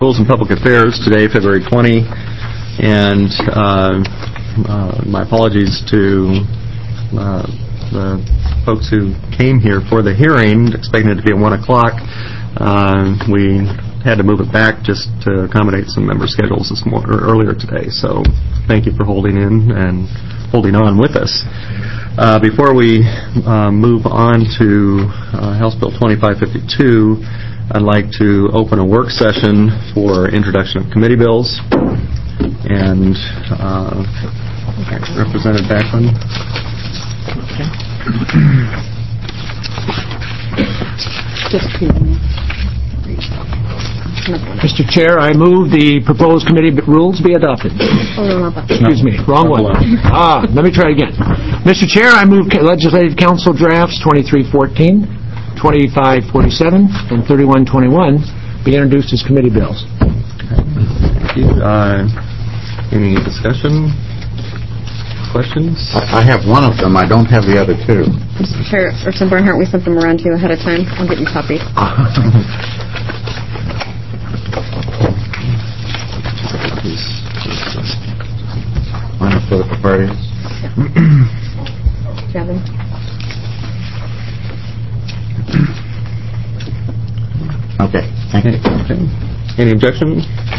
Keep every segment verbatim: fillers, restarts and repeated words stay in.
Rules and Public Affairs today, February twentieth, and uh, uh, my apologies to uh, the folks who came here for the hearing, expecting it to be at one o'clock. Uh, we had to move it back just to accommodate some member schedules this morning, or earlier today. So thank you for holding in and holding on with us. Uh, before we uh, move on to uh, House Bill twenty-five fifty-two, I'd like to open a work session for introduction of committee bills. And uh, Representative Backlund. Mister Chair, I move the proposed committee rules be adopted. Excuse me, wrong one. Ah, let me try again. Mister Chair, I move Legislative Council drafts twenty-three fourteen, twenty-five forty-seven, and thirty-one twenty-one be introduced as committee bills. Thank you. Uh, any discussion? Questions? I have one of them. I don't have the other two. Mister Chair, Representative Barnhart, we sent them around to you ahead of time. I'll get you copies. One of political parties. Gavin. Okay, thank you. Okay. Any objection?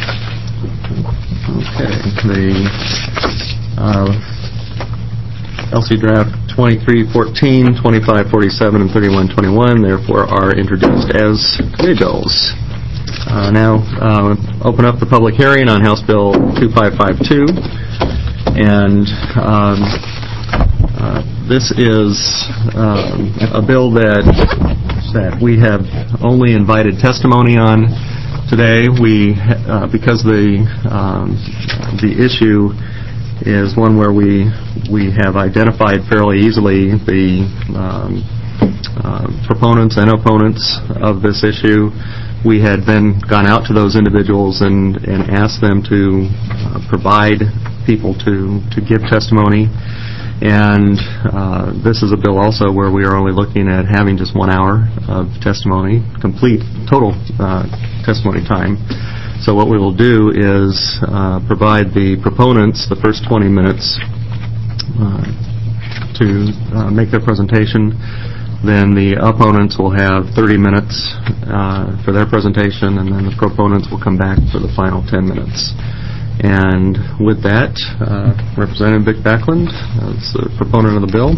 Okay. The uh, L C draft twenty-three fourteen, twenty-five forty-seven, and thirty-one twenty-one, therefore, are introduced as committee bills. Uh, now, uh, open up the public hearing on House Bill twenty-five fifty-two, and um, uh, this is um, a bill that that we have only invited testimony on today. We, uh, because the um, the issue is one where we we have identified fairly easily the um, uh, proponents and opponents of this issue. We had then gone out to those individuals and, and asked them to uh, provide people to, to give testimony. And uh, this is a bill also where we are only looking at having just one hour of testimony, complete, total uh, testimony time. So what we will do is uh, provide the proponents the first twenty minutes uh, to uh, make their presentation. Then the opponents will have thirty minutes uh, for their presentation, and then the proponents will come back for the final ten minutes. And with that, uh, Representative Vic Backlund, uh, is the proponent of the bill.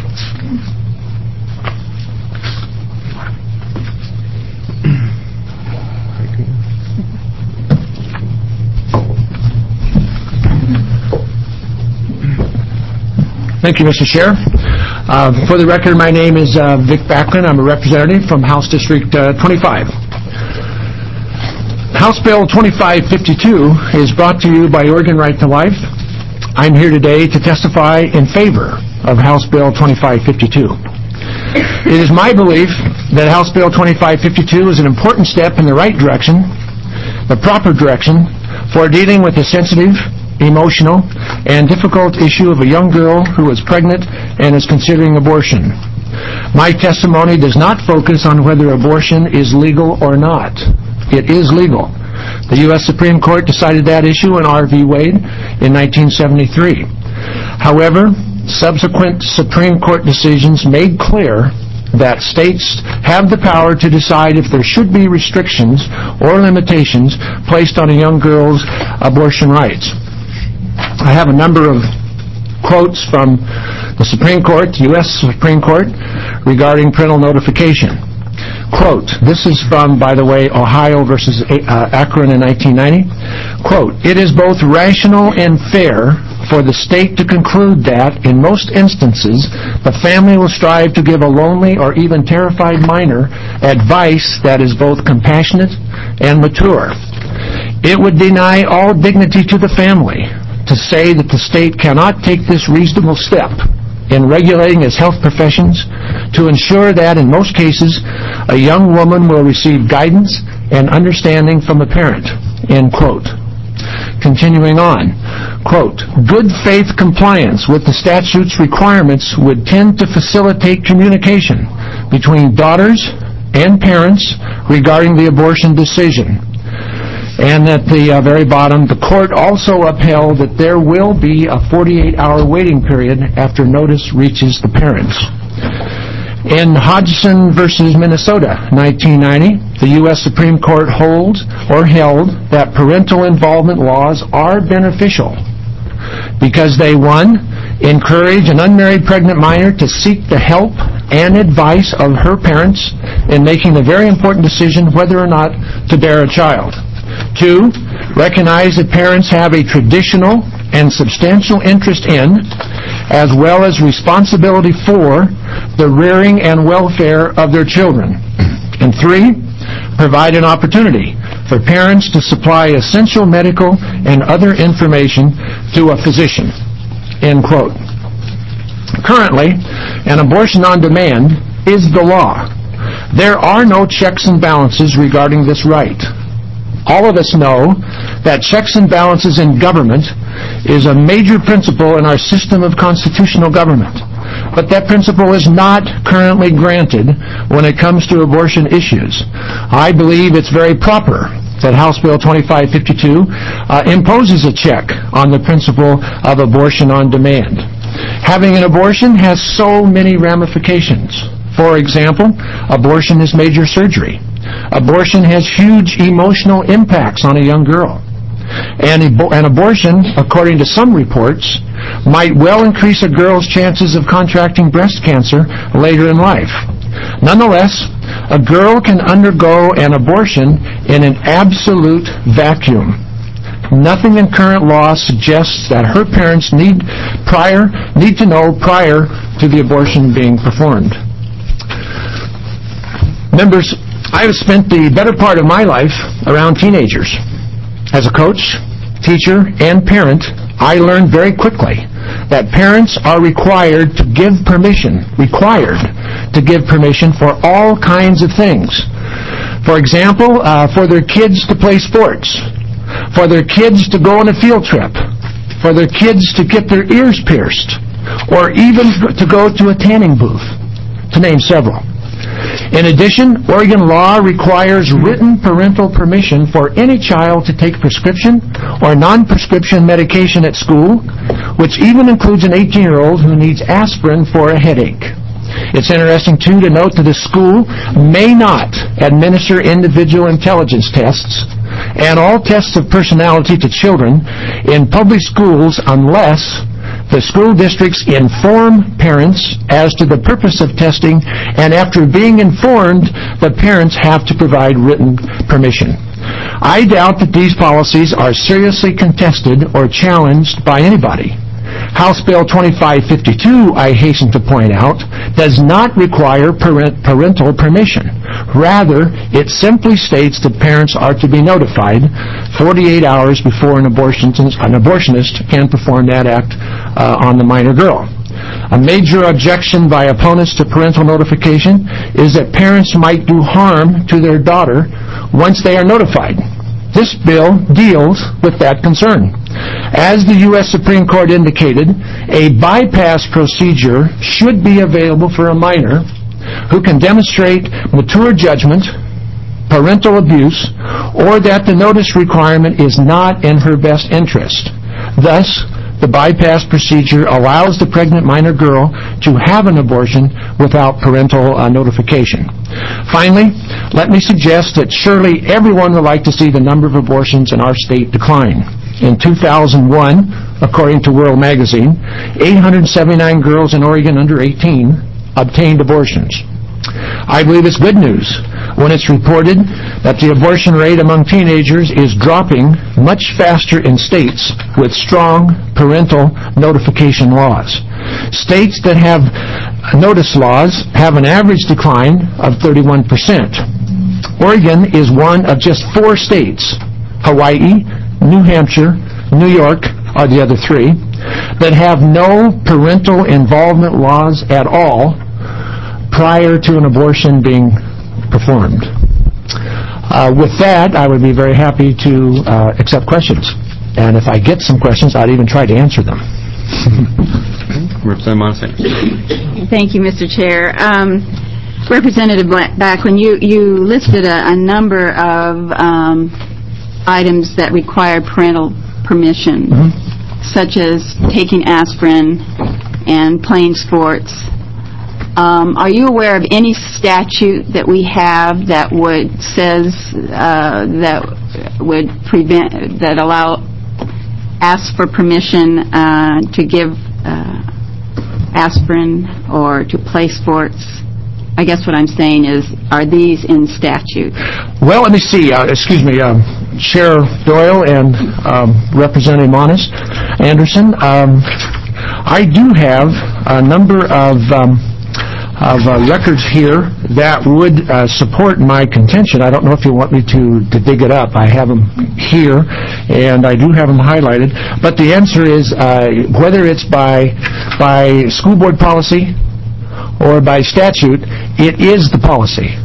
Thank you, Mister Chair. Uh, for the record, my name is uh, Vic Backlund. I'm a representative from House District uh, twenty-five. House Bill twenty-five fifty-two is brought to you by Oregon Right to Life. I'm here today to testify in favor of House Bill twenty-five fifty-two. It is my belief that House Bill twenty-five fifty-two is an important step in the right direction, the proper direction, for dealing with the sensitive, emotional, and difficult issue of a young girl who is pregnant and is considering abortion. My testimony does not focus on whether abortion is legal or not. It is legal. The U S Supreme Court decided that issue in R V Wade in nineteen seventy-three. However, subsequent Supreme Court decisions made clear that states have the power to decide if there should be restrictions or limitations placed on a young girl's abortion rights. I have a number of quotes from the Supreme Court, the U S Supreme Court, regarding parental notification. Quote, this is from, by the way, Ohio versus uh, Akron in nineteen ninety. Quote, it is both rational and fair for the state to conclude that, in most instances, the family will strive to give a lonely or even terrified minor advice that is both compassionate and mature. It would deny all dignity to the family to say that the state cannot take this reasonable step in regulating its health professions to ensure that, in most cases, a young woman will receive guidance and understanding from a parent, end quote. Continuing on, quote, good faith compliance with the statute's requirements would tend to facilitate communication between daughters and parents regarding the abortion decision. And at the uh, very bottom, the court also upheld that there will be a forty-eight hour waiting period after notice reaches the parents. In Hodgson versus Minnesota, nineteen ninety, the U S Supreme Court holds or held that parental involvement laws are beneficial because they, one, encourage an unmarried pregnant minor to seek the help and advice of her parents in making the very important decision whether or not to bear a child. Two, recognize that parents have a traditional and substantial interest in, as well as responsibility for, the rearing and welfare of their children. And three, provide an opportunity for parents to supply essential medical and other information to a physician. End quote. Currently, an abortion on demand is the law. There are no checks and balances regarding this right. All of us know that checks and balances in government is a major principle in our system of constitutional government. But that principle is not currently granted when it comes to abortion issues. I believe it's very proper that House Bill twenty-five fifty-two uh, imposes a check on the principle of abortion on demand. Having an abortion has so many ramifications. For example, abortion is major surgery. Abortion has huge emotional impacts on a young girl. And an abortion, according to some reports, might well increase a girl's chances of contracting breast cancer later in life. Nonetheless, a girl can undergo an abortion in an absolute vacuum. Nothing in current law suggests that her parents need prior need to know prior to the abortion being performed. Members, I have spent the better part of my life around teenagers. As a coach, teacher, and parent, I learned very quickly that parents are required to give permission, required to give permission for all kinds of things. For example, uh, for their kids to play sports, for their kids to go on a field trip, for their kids to get their ears pierced, or even to go to a tanning booth, to name several. In addition, Oregon law requires written parental permission for any child to take prescription or non-prescription medication at school, which even includes an eighteen-year-old who needs aspirin for a headache. It's interesting, too, to note that the school may not administer individual intelligence tests and all tests of personality to children in public schools unless the school districts inform parents as to the purpose of testing, and after being informed, the parents have to provide written permission. I doubt that these policies are seriously contested or challenged by anybody. House Bill twenty-five fifty-two, I hasten to point out, does not require parent, parental permission. Rather, it simply states that parents are to be notified forty-eight hours before an abortionist, an abortionist can perform that act uh, on the minor girl. A major objection by opponents to parental notification is that parents might do harm to their daughter once they are notified. This bill deals with that concern. As the U S Supreme Court indicated, a bypass procedure should be available for a minor who can demonstrate mature judgment, parental abuse, or that the notice requirement is not in her best interest. Thus, the bypass procedure allows the pregnant minor girl to have an abortion without parental uh, notification. Finally, let me suggest that surely everyone would like to see the number of abortions in our state decline. In two thousand one, according to World Magazine, eight hundred seventy-nine girls in Oregon under eighteen obtained abortions. I believe it's good news when it's reported that the abortion rate among teenagers is dropping much faster in states with strong parental notification laws. States that have notice laws have an average decline of thirty-one percent. Oregon is one of just four states, Hawaii, New Hampshire, New York are the other three, that have no parental involvement laws at all prior to an abortion being performed. Uh, with that, I would be very happy to uh, accept questions. And if I get some questions, I'd even try to answer them. Representative Montesano. Thank you, Mister Chair. Um, Representative Back, when you, you listed a, a number of um, items that require parental permission, such as taking aspirin and playing sports. Um, are you aware of any statute that we have that would says uh, that would prevent that allow ask for permission uh, to give uh, aspirin or to play sports? I guess what I'm saying is, are these in statute? Well, let me see. Uh, excuse me, um, Chair Doyle and um, Representative Monis Anderson. Um, I do have a number of um, of uh, records here that would uh, support my contention. I don't know if you want me to, to dig it up. I have them here, and I do have them highlighted. But the answer is, uh, whether it's by by school board policy or by statute, it is the policy.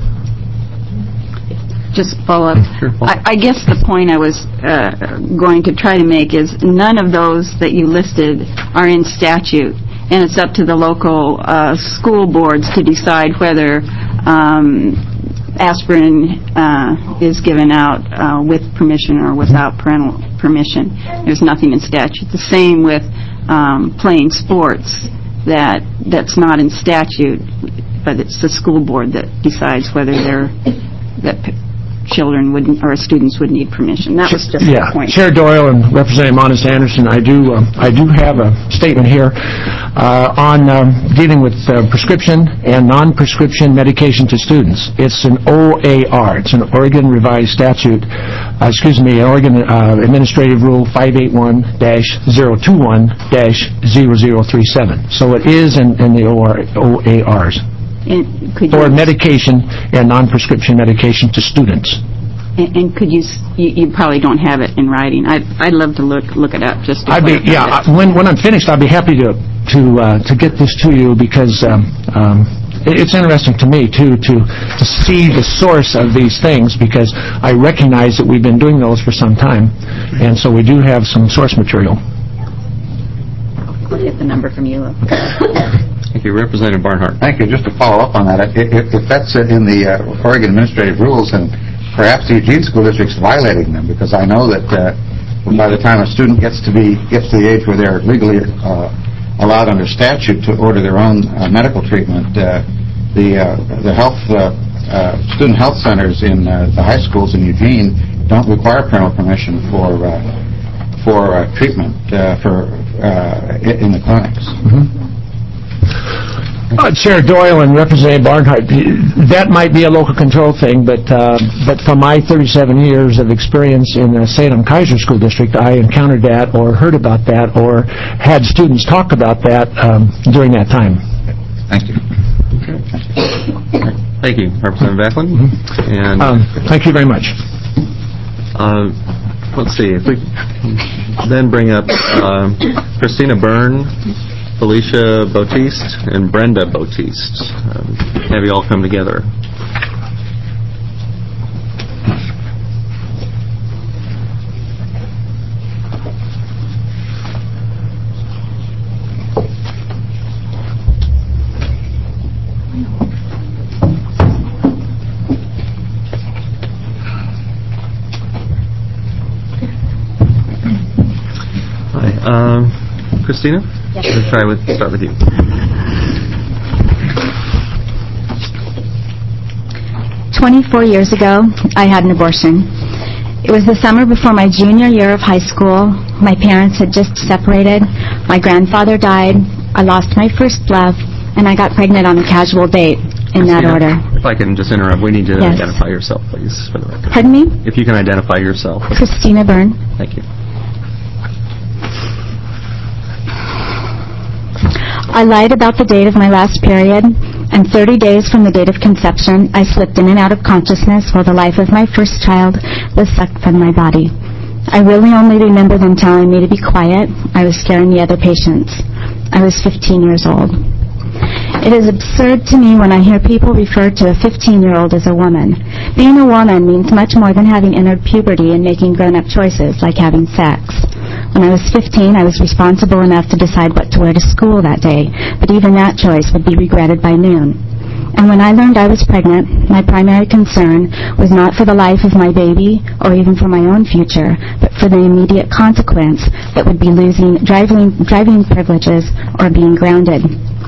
Just follow up. Sure. I, I guess the point I was uh, going to try to make is none of those that you listed are in statute, and it's up to the local uh, school boards to decide whether um, aspirin uh, is given out uh, with permission or without parental permission. There's nothing in statute. The same with um, playing sports. That that's not in statute, but it's the school board that decides whether they're that p- children would or students would need permission. That was just Yeah, the point. Chair Doyle and Representative Monis Anderson, I do um, I do have a statement here uh, on um, dealing with uh, prescription and non-prescription medication to students. It's an O A R. It's an Oregon Revised Statute. Uh, excuse me, Oregon uh, Administrative Rule five eighty-one dash zero twenty-one dash zero zero thirty-seven. So it is in, in the O A Rs. And could For you, medication and non-prescription medication to students. and, and could you, s- you you probably don't have it in writing. I'd I'd love to look look it up just to I'd be, clarify yeah, that. I- when, when I'm finished, I'll be happy to, to, uh, to get this to you because, um, um, it- it's interesting to me, too, to, to see the source of these things because I recognize that we've been doing those for some time, and so we do have some source material. I'll get the number from you. Thank you. Representative Barnhart. Thank you. Just to follow up on that, if, if if that's uh, in the uh, Oregon Administrative Rules, and perhaps the Eugene School District's violating them, because I know that uh, by the time a student gets to be gets to the age where they're legally uh, allowed under statute to order their own uh, medical treatment, uh, the uh, the health uh, uh, student health centers in uh, the high schools in Eugene don't require parental permission for uh, for uh, treatment uh, for uh, i- in the clinics. Uh, Chair Doyle and Representative Barnhart, that might be a local control thing, but uh, but from my thirty-seven years of experience in the Salem Kaiser School District, I encountered that or heard about that or had students talk about that um, during that time. Thank you. Thank you, Representative Backlund. And Um, thank you very much. uh, let's see, if we then bring up uh, Christina Byrne, Felicia Bautiste, and Brenda Bautiste. Um, have you all come together? Hi. Um, Christina? Let's try with, start with you. twenty-four years ago, I had an abortion. It was the summer before my junior year of high school. My parents had just separated. My grandfather died. I lost my first love, and I got pregnant on a casual date in that Christina, order. If I can just interrupt, we need to Yes. identify yourself, please, for the record. Pardon me? If you can identify yourself. Christina Byrne. Thank you. I lied about the date of my last period, and thirty days from the date of conception, I slipped in and out of consciousness while the life of my first child was sucked from my body. I really only remember them telling me to be quiet. I was scaring the other patients. I was fifteen years old. It is absurd to me when I hear people refer to a fifteen-year-old as a woman. Being a woman means much more than having entered puberty and making grown-up choices, like having sex. When I was fifteen, I was responsible enough to decide what to wear to school that day, but even that choice would be regretted by noon. And when I learned I was pregnant, my primary concern was not for the life of my baby or even for my own future, but for the immediate consequence that would be losing driving, driving privileges or being grounded.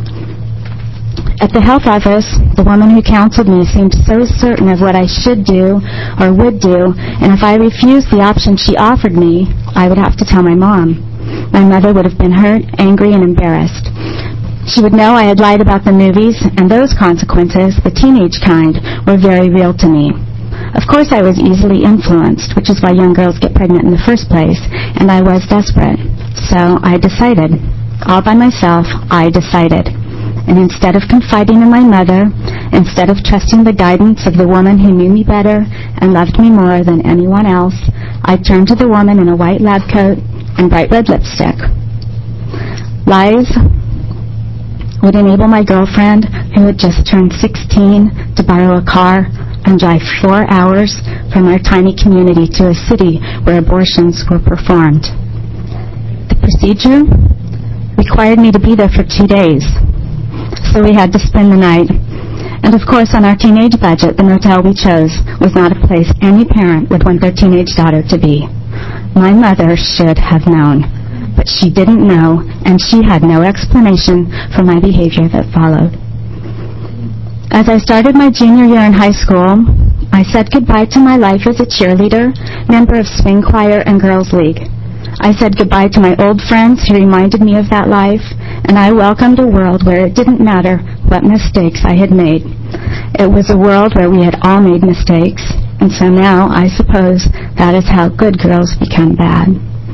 At the health office, the woman who counseled me seemed so certain of what I should do or would do, and if I refused the option she offered me, I would have to tell my mom. My mother would have been hurt, angry, and embarrassed. She would know I had lied about the movies, and those consequences, the teenage kind, were very real to me. Of course, I was easily influenced, which is why young girls get pregnant in the first place, and I was desperate. So I decided. All by myself, I decided. And instead of confiding in my mother, instead of trusting the guidance of the woman who knew me better and loved me more than anyone else, I turned to the woman in a white lab coat and bright red lipstick. Lies would enable my girlfriend, who had just turned sixteen, to borrow a car and drive four hours from our tiny community to a city where abortions were performed. The procedure required me to be there for two days, so we had to spend the night. And of course, on our teenage budget, the motel we chose was not a place any parent would want their teenage daughter to be. My mother should have known, but she didn't know, and she had no explanation for my behavior that followed. As I started my junior year in high school, I said goodbye to my life as a cheerleader, member of swing choir and girls' league. I said goodbye to my old friends who reminded me of that life, and I welcomed a world where it didn't matter what mistakes I had made. It was a world where we had all made mistakes, and so now I suppose that is how good girls become bad.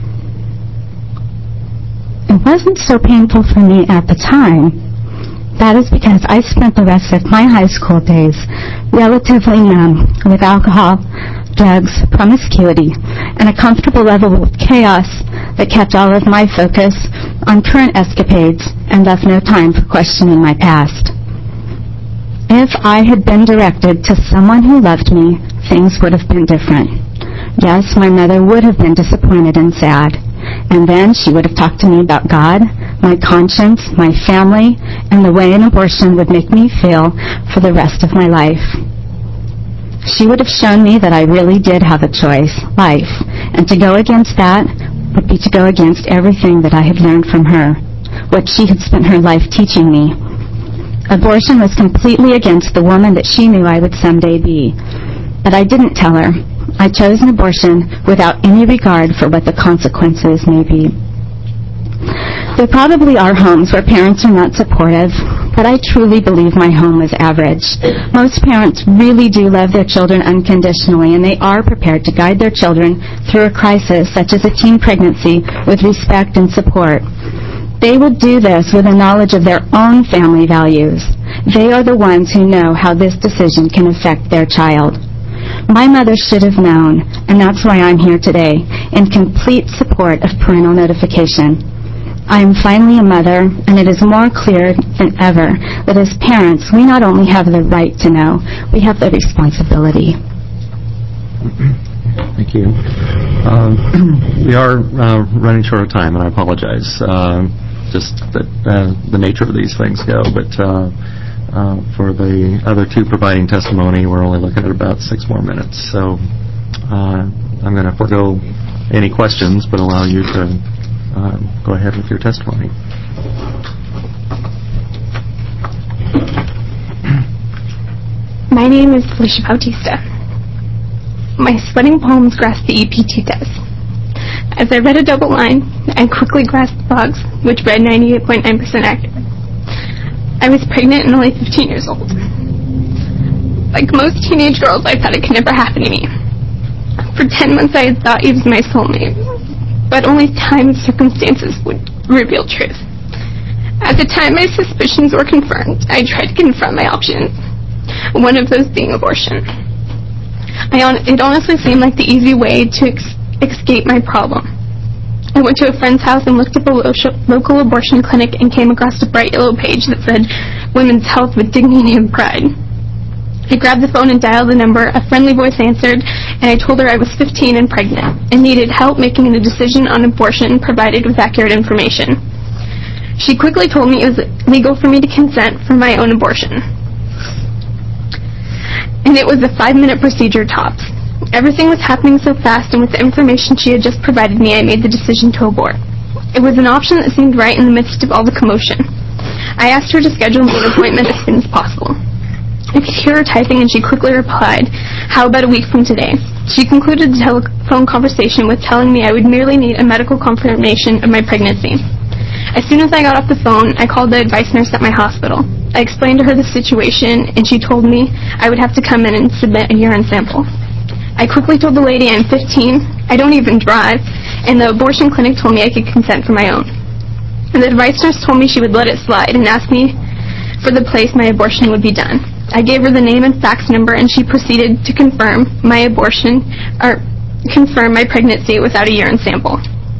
It wasn't so painful for me at the time. That is because I spent the rest of my high school days relatively numb with alcohol, drugs, promiscuity, and a comfortable level of chaos that kept all of my focus on current escapades and left no time for questioning my past. If I had been directed to someone who loved me, things would have been different. Yes, my mother would have been disappointed and sad. And then she would have talked to me about God, my conscience, my family, and the way an abortion would make me feel for the rest of my life. She would have shown me that I really did have a choice, life, and to go against that would be to go against everything that I had learned from her, what she had spent her life teaching me. Abortion was completely against the woman that she knew I would someday be. But I didn't tell her. I chose an abortion without any regard for what the consequences may be. There probably are homes where parents are not supportive, but I truly believe my home was average. Most parents really do love their children unconditionally, and they are prepared to guide their children through a crisis such as a teen pregnancy with respect and support. They will do this with a knowledge of their own family values. They are the ones who know how this decision can affect their child. My mother should have known, and that's why I'm here today, in complete support of parental notification. I am finally a mother, and it is more clear than ever that as parents, we not only have the right to know, we have the responsibility. Thank you. Um, we are uh, running short of time, and I apologize. Uh, just that uh, the nature of these things go, but uh, uh, for the other two providing testimony, we're only looking at about six more minutes. So uh, I'm going to forego any questions, but allow you to uh, go ahead with your testimony. My name is Felicia Bautista. My sweating palms grasped the E P two test. As I read a double line, I quickly grasped the box, which read ninety-eight point nine percent accurate. I was pregnant and only fifteen years old. Like most teenage girls, I thought it could never happen to me. For ten months, I had thought he was my soulmate, but only time and circumstances would reveal truth. At the time my suspicions were confirmed, I tried to confront my options, one of those being abortion. I on- it honestly seemed like the easy way to ex- escape my problem. I went to a friend's house and looked up a lo- local abortion clinic and came across a bright yellow page that said, Women's Health with Dignity and Pride. I grabbed the phone and dialed the number. A friendly voice answered, and I told her I was fifteen and pregnant and needed help making a decision on abortion provided with accurate information. She quickly told me it was legal for me to consent for my own abortion. and it was a five-minute procedure tops. Everything was happening so fast, and with the information she had just provided me, I made the decision to abort. It was an option that seemed right in the midst of all the commotion. I asked her to schedule me an appointment as soon as possible. I could hear her typing, and she quickly replied, "How about a week from today?" She concluded the telephone conversation with telling me I would merely need a medical confirmation of my pregnancy. As soon as I got off the phone, I called the advice nurse at my hospital. I explained to her the situation, and she told me I would have to come in and submit a urine sample. I quickly told the lady I'm fifteen, I don't even drive, and the abortion clinic told me I could consent for my own. And the advice nurse told me she would let it slide and asked me for the place my abortion would be done. I gave her the name and fax number, and she proceeded to confirm my abortion, or confirm my pregnancy without a urine sample.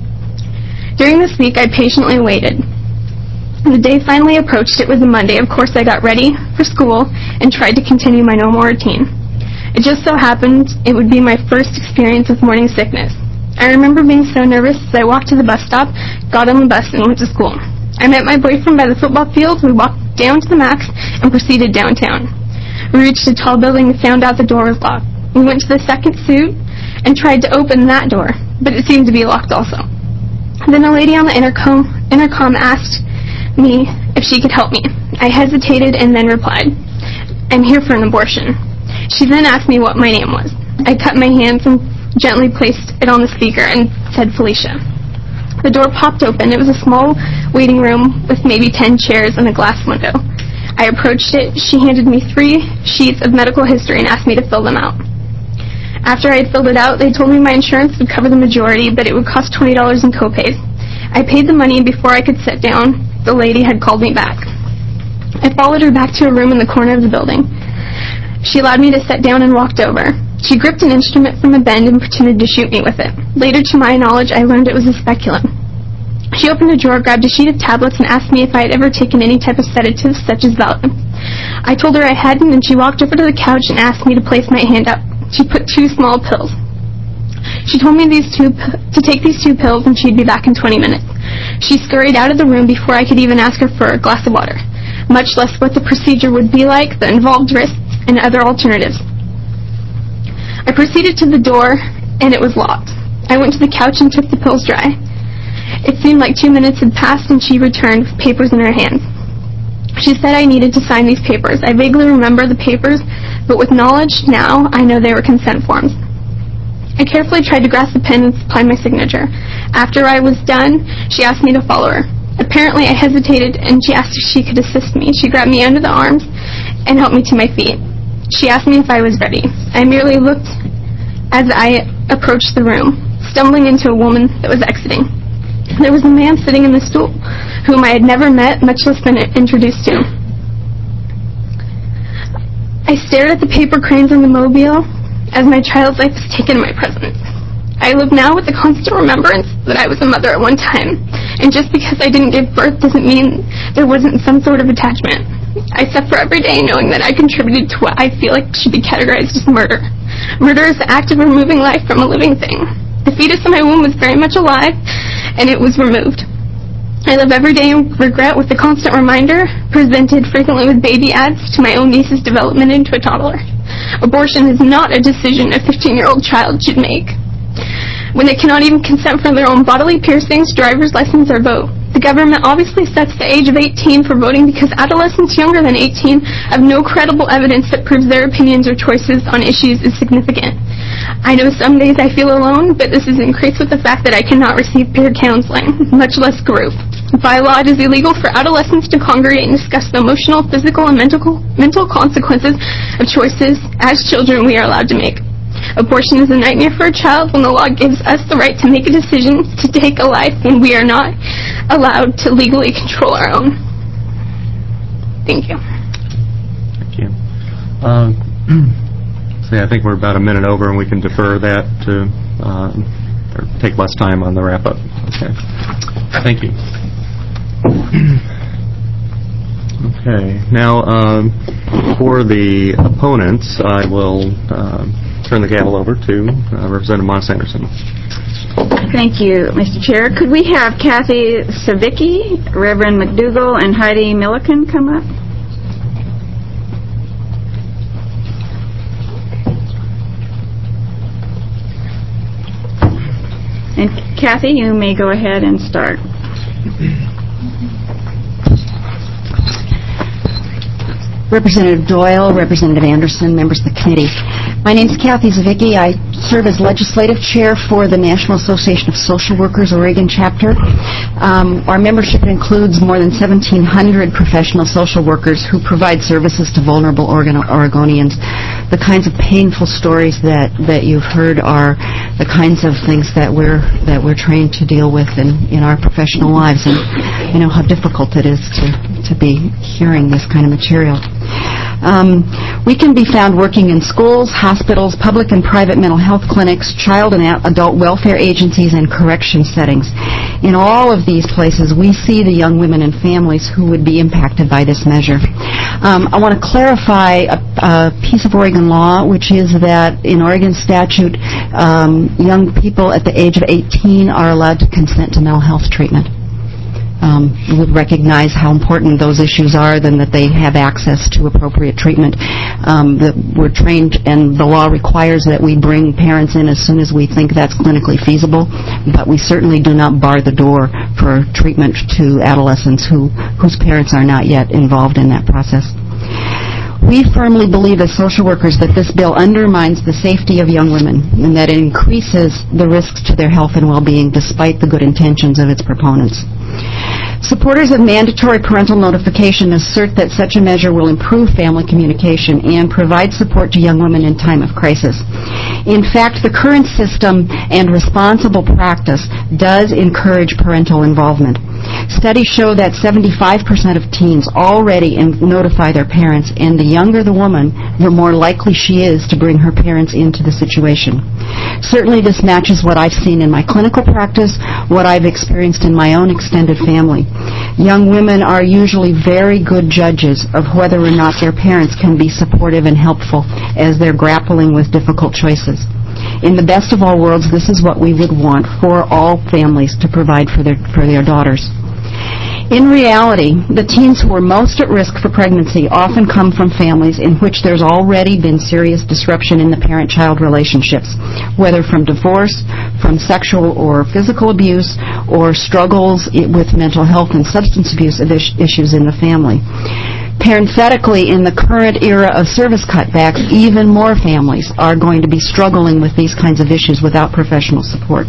During this week, I patiently waited. When the day finally approached, it was a Monday. Of course, I got ready for school and tried to continue my normal routine. It just so happened it would be my first experience with morning sickness. I remember being so nervous as I walked to the bus stop, got on the bus, and went to school. I met my boyfriend by the football field. We walked down to the Max and proceeded downtown. We reached a tall building and found out the door was locked. We went to the second suite and tried to open that door, but it seemed to be locked also. Then a lady on the intercom, intercom asked me if she could help me. I hesitated and then replied, "I'm here for an abortion." She then asked me what my name was. I cut my hands and gently placed it on the speaker and said Felicia. The door popped open. It was a small waiting room with maybe ten chairs and a glass window. I approached it. She handed me three sheets of medical history and asked me to fill them out. After I had filled it out, they told me my insurance would cover the majority, but it would cost twenty dollars in copays. I paid the money, and before I could sit down, the lady had called me back. I followed her back to a room in the corner of the building. She allowed me to sit down and walked over. She gripped an instrument from a bend and pretended to shoot me with it. Later, to my knowledge, I learned it was a speculum. She opened a drawer, grabbed a sheet of tablets, and asked me if I had ever taken any type of sedative, such as Valium. I told her I hadn't, and she walked over to the couch and asked me to place my hand up. She put two small pills. She told me these two to take these two pills, and she'd be back in twenty minutes. She scurried out of the room before I could even ask her for a glass of water, much less what the procedure would be like, the involved risks, and other alternatives. I proceeded to the door, and it was locked. I went to the couch and took the pills dry. It seemed like two minutes had passed, and she returned with papers in her hands. She said I needed to sign these papers. I vaguely remember the papers, but with knowledge now, I know they were consent forms. I carefully tried to grasp the pen and supply my signature. After I was done, she asked me to follow her. Apparently, I hesitated, and she asked if she could assist me. She grabbed me under the arms and helped me to my feet. She asked me if I was ready. I merely looked as I approached the room, stumbling into a woman that was exiting. There was a man sitting in the stool whom I had never met, much less been introduced to. I stared at the paper cranes on the mobile as my child's life was taken in my presence. I live now with the constant remembrance that I was a mother at one time, and just because I didn't give birth doesn't mean there wasn't some sort of attachment. I suffer every day knowing that I contributed to what I feel like should be categorized as murder. Murder is the act of removing life from a living thing. The fetus in my womb was very much alive, and it was removed. I live every day in regret with the constant reminder, presented frequently with baby ads, to my own niece's development into a toddler. Abortion is not a decision a fifteen-year-old child should make. When they cannot even consent for their own bodily piercings, driver's license, or vote. The government obviously sets the age of eighteen for voting because adolescents younger than eighteen have no credible evidence that proves their opinions or choices on issues is significant. I know some days I feel alone, but this is increased with the fact that I cannot receive peer counseling, much less group. By law, it is illegal for adolescents to congregate and discuss the emotional, physical, and mental, mental consequences of choices as children we are allowed to make. Abortion is a nightmare for a child when the law gives us the right to make a decision to take a life when we are not allowed to legally control our own. Thank you. Thank you. Uh, see, I think we're about a minute over, and we can defer that to uh, or take less time on the wrap-up. Okay. Thank you. Okay. Now, um, for the opponents, I will uh, turn the gavel over to uh, Representative Moss Anderson. Thank you, Mister Chair. Could we have Kathy Savicki, Reverend McDougall, and Heidi Milliken come up? And Kathy, you may go ahead and start. Representative Doyle, Representative Anderson, members of the committee. My name is Kathy Zawicki. I serve as legislative chair for the National Association of Social Workers Oregon chapter. Um, our membership includes more than seventeen hundred professional social workers who provide services to vulnerable Oregon- Oregonians. The kinds of painful stories that, that you've heard are the kinds of things that we're that we're trained to deal with in, in our professional lives, and you know how difficult it is to, to be hearing this kind of material. Um, we can be found working in schools, hospitals, public and private mental health clinics, child and adult welfare agencies, and correction settings. In all of these places, we see the young women and families who would be impacted by this measure. Um, I want to clarify a, a piece of Oregon law, which is that in Oregon statute, um, young people at the age of eighteen are allowed to consent to mental health treatment. Um, we would recognize how important those issues are, then that they have access to appropriate treatment. Um, that we're trained, and the law requires that we bring parents in as soon as we think that's clinically feasible, but we certainly do not bar the door for treatment to adolescents who, whose parents are not yet involved in that process. We firmly believe as social workers that this bill undermines the safety of young women and that it increases the risks to their health and well-being despite the good intentions of its proponents. Supporters of mandatory parental notification assert that such a measure will improve family communication and provide support to young women in time of crisis. In fact, the current system and responsible practice does encourage parental involvement. Studies show that seventy-five percent of teens already in- notify their parents, and the younger the woman, the more likely she is to bring her parents into the situation. Certainly this matches what I've seen in my clinical practice, what I've experienced in my own extended family. Young women are usually very good judges of whether or not their parents can be supportive and helpful as they're grappling with difficult choices. In the best of all worlds, this is what we would want for all families to provide for their, for their daughters. In reality, the teens who are most at risk for pregnancy often come from families in which there's already been serious disruption in the parent-child relationships, whether from divorce, from sexual or physical abuse, or struggles with mental health and substance abuse issues in the family. Parenthetically, in the current era of service cutbacks, even more families are going to be struggling with these kinds of issues without professional support.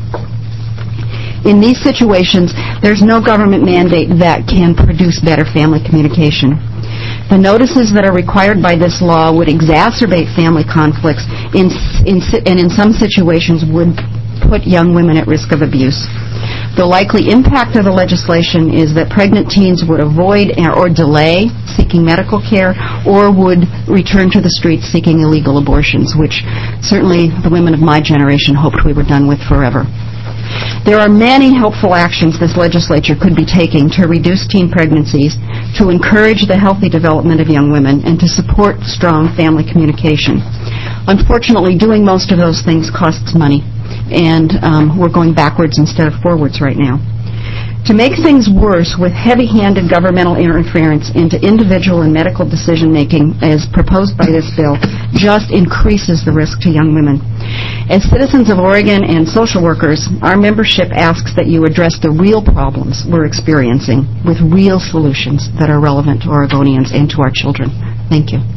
In these situations, there's no government mandate that can produce better family communication. The notices that are required by this law would exacerbate family conflicts in, in, and in some situations would put young women at risk of abuse. The likely impact of the legislation is that pregnant teens would avoid or delay seeking medical care or would return to the streets seeking illegal abortions, which certainly the women of my generation hoped we were done with forever. There are many helpful actions this legislature could be taking to reduce teen pregnancies, to encourage the healthy development of young women, and to support strong family communication. Unfortunately, doing most of those things costs money, and um, we're going backwards instead of forwards right now. To make things worse with heavy-handed governmental interference into individual and medical decision-making, as proposed by this bill, just increases the risk to young women. As citizens of Oregon and social workers, our membership asks that you address the real problems we're experiencing with real solutions that are relevant to Oregonians and to our children. Thank you.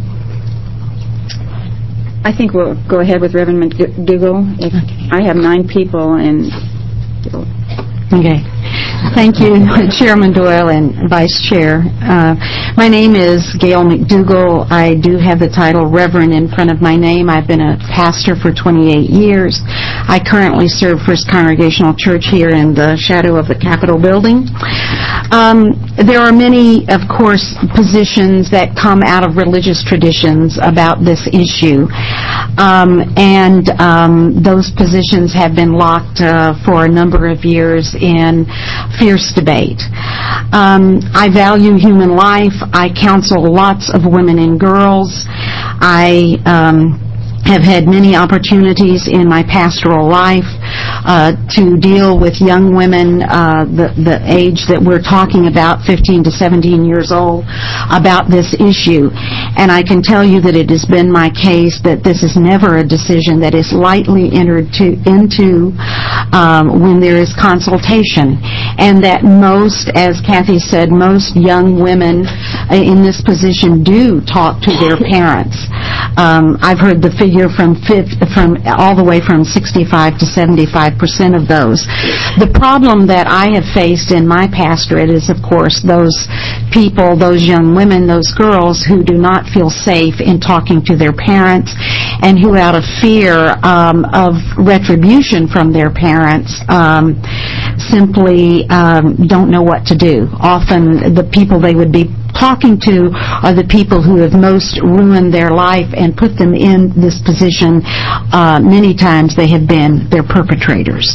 I think we'll go ahead with Reverend McDougall. If I have nine people, and okay. Thank you, Chairman Doyle and Vice Chair. Uh, my name is Gail McDougall. I do have the title Reverend in front of my name. I've been a pastor for twenty-eight years. I currently serve First Congregational Church here in the shadow of the Capitol building. Um, there are many, of course, positions that come out of religious traditions about this issue. Um, and um, those positions have been locked uh, for a number of years in fierce debate. Um, I value human life. I counsel lots of women and girls. I um, have had many opportunities in my pastoral life uh, to deal with young women, uh, the, the age that we're talking about, fifteen to seventeen years old, about this issue. And I can tell you that it has been my case that this is never a decision that is lightly entered to, into um, when there is consultation. And that most, as Kathy said, most young women in this position do talk to their parents. Um, I've heard the figure from fifth, from all the way from sixty-five to seventy-five percent of those. The problem that I have faced in my pastorate is, of course, those people, those young women, those girls who do not feel safe in talking to their parents and who, out of fear um, of retribution from their parents, um, simply um, don't know what to do. Often the people they would be talking to are the people who have most ruined their life and put them in this position. Uh, many times they have been their perpetrators.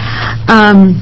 Um,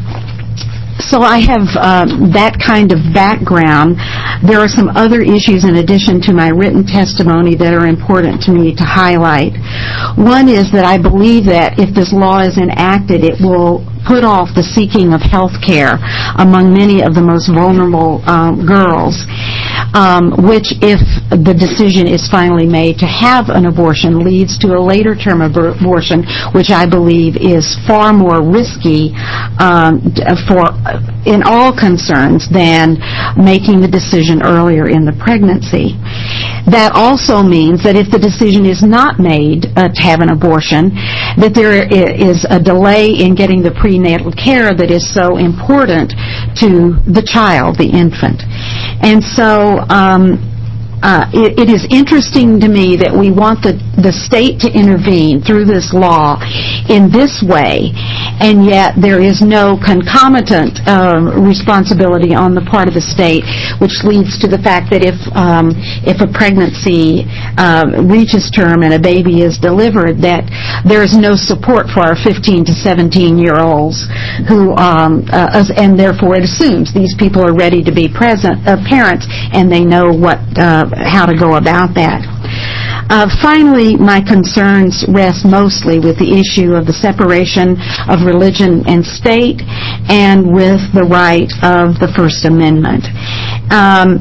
So I have um, that kind of background. There are some other issues in addition to my written testimony that are important to me to highlight. One is that I believe that if this law is enacted, it will put off the seeking of health care among many of the most vulnerable um, girls, um, which, if the decision is finally made to have an abortion, leads to a later term abor- abortion, which I believe is far more risky um, for in all concerns than making the decision earlier in the pregnancy. That also means that if the decision is not made uh, to have an abortion, that there is a delay in getting the prenatal care that is so important to the child, the infant. And so um, uh, it, it is interesting to me that we want the, the state to intervene through this law in this way, and yet there is no concomitant um, responsibility on the part of the state, which leads to the fact that if um, if a pregnancy uh, reaches term and a baby is delivered, that there is no support for our fifteen to seventeen year olds who, um, uh, and therefore it assumes these people are ready to be present uh, parents, and they know what uh, how to go about that. Uh, finally, my concerns rest mostly with the issue of the separation of religion and state and with the right of the First Amendment. Um,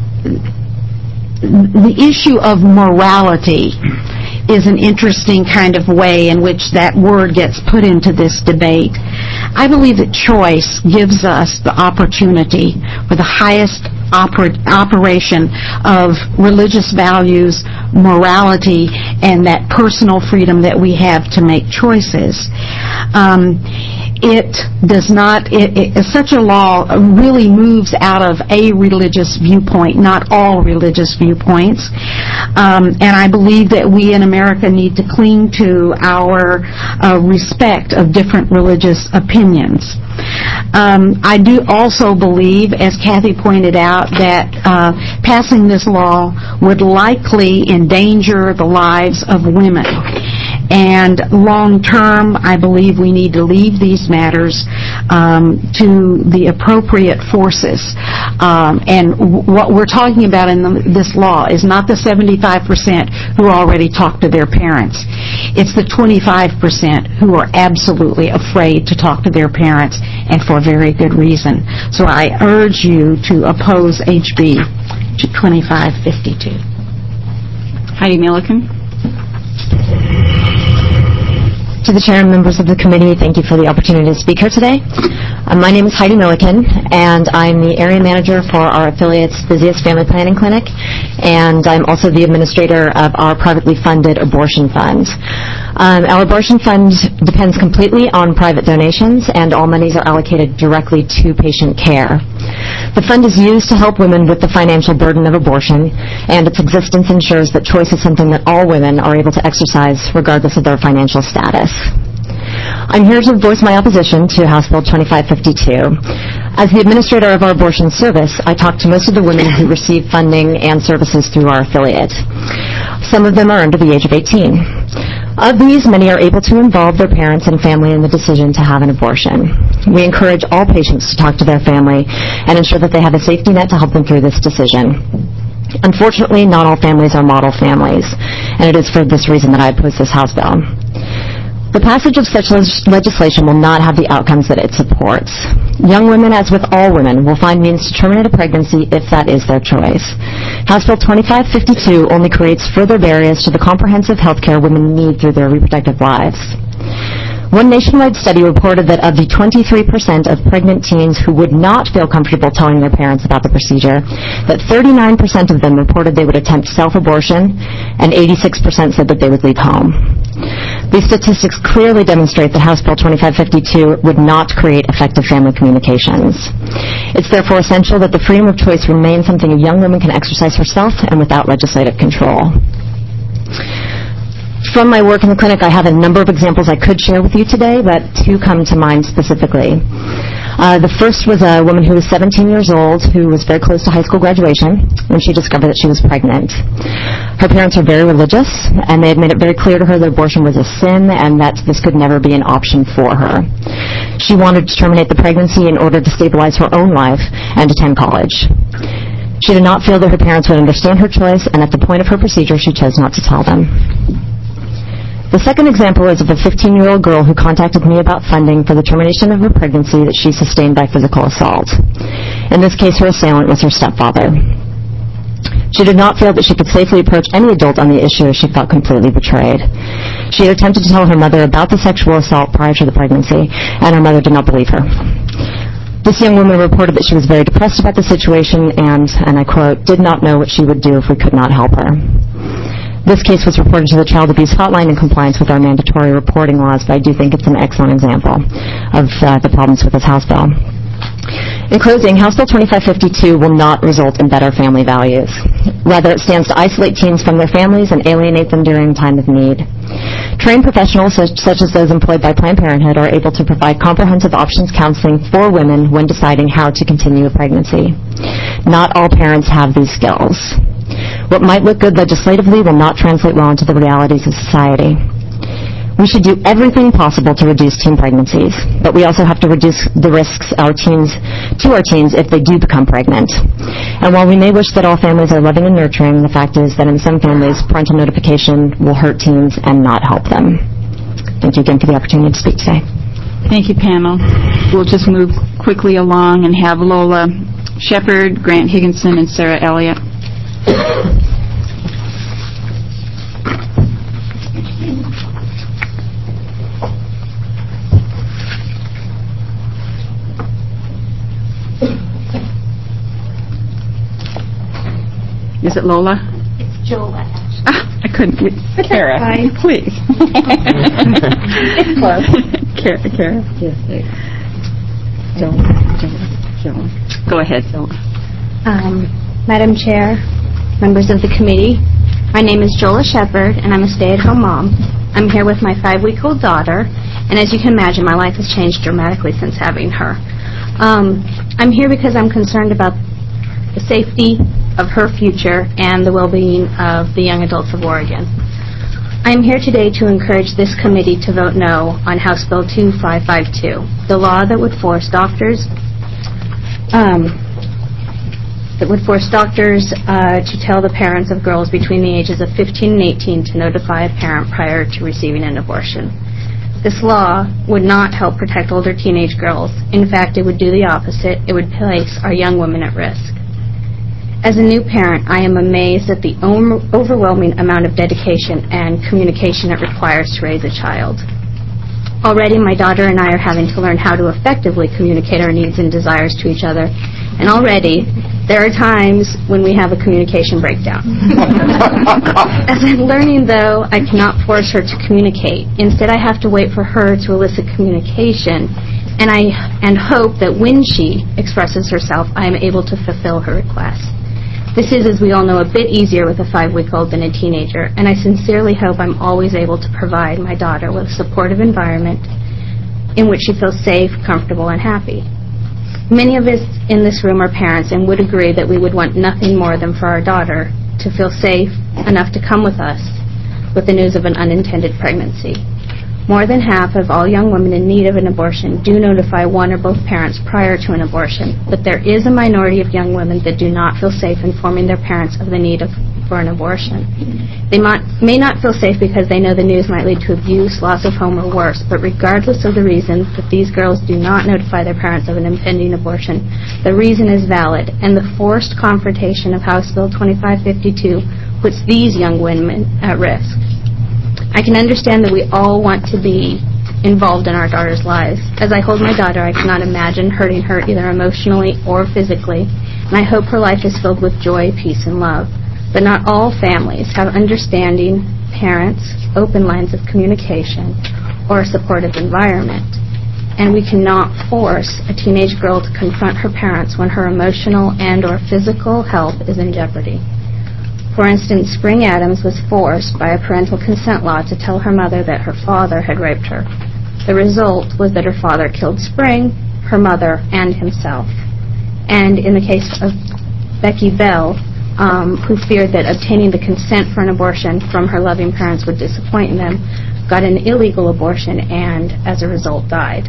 the issue of morality is an interesting kind of way in which that word gets put into this debate. I believe that choice gives us the opportunity for the highest oper- operation of religious values, morality, and that personal freedom that we have to make choices. Um, it does not, it, it, such a law really moves out of a religious viewpoint, not all religious viewpoints. Um, and I believe that we in America need to cling to our uh, respect of different religious opinions. Um, I do also believe, as Kathy pointed out, that uh, passing this law would likely endanger the lives of women. And long term, I believe we need to leave these matters um, to the appropriate forces. Um, and w- what we're talking about in the, this law is not the seventy-five percent who already talk to their parents. It's the twenty-five percent who are absolutely afraid to talk to their parents, and for very good reason. So I urge you to oppose H B twenty-five fifty-two. Heidi Milliken. To the chair and members of the committee, thank you for the opportunity to speak here today. Uh, my name is Heidi Milliken, and I'm the area manager for our affiliate's busiest family planning clinic, and I'm also the administrator of our privately funded abortion fund. Um, our abortion fund depends completely on private donations, and all monies are allocated directly to patient care. The fund is used to help women with the financial burden of abortion, and its existence ensures that choice is something that all women are able to exercise regardless of their financial status. I'm here to voice my opposition to House Bill twenty-five fifty-two. As the administrator of our abortion service, I talk to most of the women who receive funding and services through our affiliate. Some of them are under the age of eighteen. Of these, many are able to involve their parents and family in the decision to have an abortion. We encourage all patients to talk to their family and ensure that they have a safety net to help them through this decision. Unfortunately, not all families are model families, and it is for this reason that I oppose this House bill. The passage of such leg- legislation will not have the outcomes that it supports. Young women, as with all women, will find means to terminate a pregnancy if that is their choice. House Bill twenty-five fifty-two only creates further barriers to the comprehensive health care women need through their reproductive lives. One nationwide study reported that of the twenty-three percent of pregnant teens who would not feel comfortable telling their parents about the procedure, that thirty-nine percent of them reported they would attempt self-abortion, and eighty-six percent said that they would leave home. These statistics clearly demonstrate that House Bill twenty-five fifty-two would not create effective family communications. It's therefore essential that the freedom of choice remain something a young woman can exercise herself and without legislative control. From my work in the clinic, I have a number of examples I could share with you today, but two come to mind specifically. Uh, the first was a woman who was seventeen years old who was very close to high school graduation when she discovered that she was pregnant. Her parents are very religious, and they had made it very clear to her that abortion was a sin and that this could never be an option for her. She wanted to terminate the pregnancy in order to stabilize her own life and attend college. She did not feel that her parents would understand her choice, and at the point of her procedure, she chose not to tell them. The second example is of a fifteen-year-old girl who contacted me about funding for the termination of her pregnancy that she sustained by physical assault. In this case, her assailant was her stepfather. She did not feel that she could safely approach any adult on the issue as she felt completely betrayed. She had attempted to tell her mother about the sexual assault prior to the pregnancy, and her mother did not believe her. This young woman reported that she was very depressed about the situation and, and I quote, did not know what she would do if we could not help her. This case was reported to the Child Abuse Hotline in compliance with our mandatory reporting laws, but I do think it's an excellent example of uh, the problems with this House bill. In closing, House Bill twenty-five fifty-two will not result in better family values. Rather, it stands to isolate teens from their families and alienate them during time of need. Trained professionals, such, such as those employed by Planned Parenthood, are able to provide comprehensive options counseling for women when deciding how to continue a pregnancy. Not all parents have these skills. What might look good legislatively will not translate well into the realities of society. We should do everything possible to reduce teen pregnancies, but we also have to reduce the risks our teens, to our teens if they do become pregnant. And while we may wish that all families are loving and nurturing, the fact is that in some families, parental notification will hurt teens and not help them. Thank you again for the opportunity to speak today. Thank you, panel. We'll just move quickly along and have Lola Shepard, Grant Higginson, and Sarah Elliott. Is it Lola? It's Jola. Ah, I couldn't get Kara. Fine. Please. It's close. Kara. Kara. Yes, please. Jola. Jola. Jola. Go ahead, Jola. Um, Madam Chair, members of the committee, my name is Jola Shepard, and I'm a stay-at-home mom. I'm here with my five-week-old daughter, and as you can imagine, my life has changed dramatically since having her. Um, I'm here because I'm concerned about the safety of her future and the well-being of the young adults of Oregon. I am here today to encourage this committee to vote no on House Bill twenty-five fifty-two, the law that would force doctors um, that would force doctors uh, to tell the parents of girls between the ages of fifteen and eighteen to notify a parent prior to receiving an abortion. This law would not help protect older teenage girls. In fact, it would do the opposite. It would place our young women at risk. As a new parent, I am amazed at the overwhelming amount of dedication and communication it requires to raise a child. Already, my daughter and I are having to learn how to effectively communicate our needs and desires to each other, and already, there are times when we have a communication breakdown. As I'm learning, though, I cannot force her to communicate. Instead, I have to wait for her to elicit communication, and I and hope that when she expresses herself, I am able to fulfill her request. This is, as we all know, a bit easier with a five-week-old than a teenager, and I sincerely hope I'm always able to provide my daughter with a supportive environment in which she feels safe, comfortable, and happy. Many of us in this room are parents and would agree that we would want nothing more than for our daughter to feel safe enough to come with us with the news of an unintended pregnancy. More than half of all young women in need of an abortion do notify one or both parents prior to an abortion, but there is a minority of young women that do not feel safe informing their parents of the need of, for an abortion. They might, may not feel safe because they know the news might lead to abuse, loss of home, or worse, but regardless of the reason that these girls do not notify their parents of an impending abortion, the reason is valid, and the forced confrontation of House Bill twenty-five fifty-two puts these young women at risk. I can understand that we all want to be involved in our daughters' lives. As I hold my daughter, I cannot imagine hurting her either emotionally or physically, and I hope her life is filled with joy, peace, and love. But not all families have understanding parents, open lines of communication, or a supportive environment. And we cannot force a teenage girl to confront her parents when her emotional and or physical health is in jeopardy. For instance, Spring Adams was forced by a parental consent law to tell her mother that her father had raped her. The result was that her father killed Spring, her mother, and himself. And in the case of Becky Bell, um, who feared that obtaining the consent for an abortion from her loving parents would disappoint them, got an illegal abortion and, as a result, died.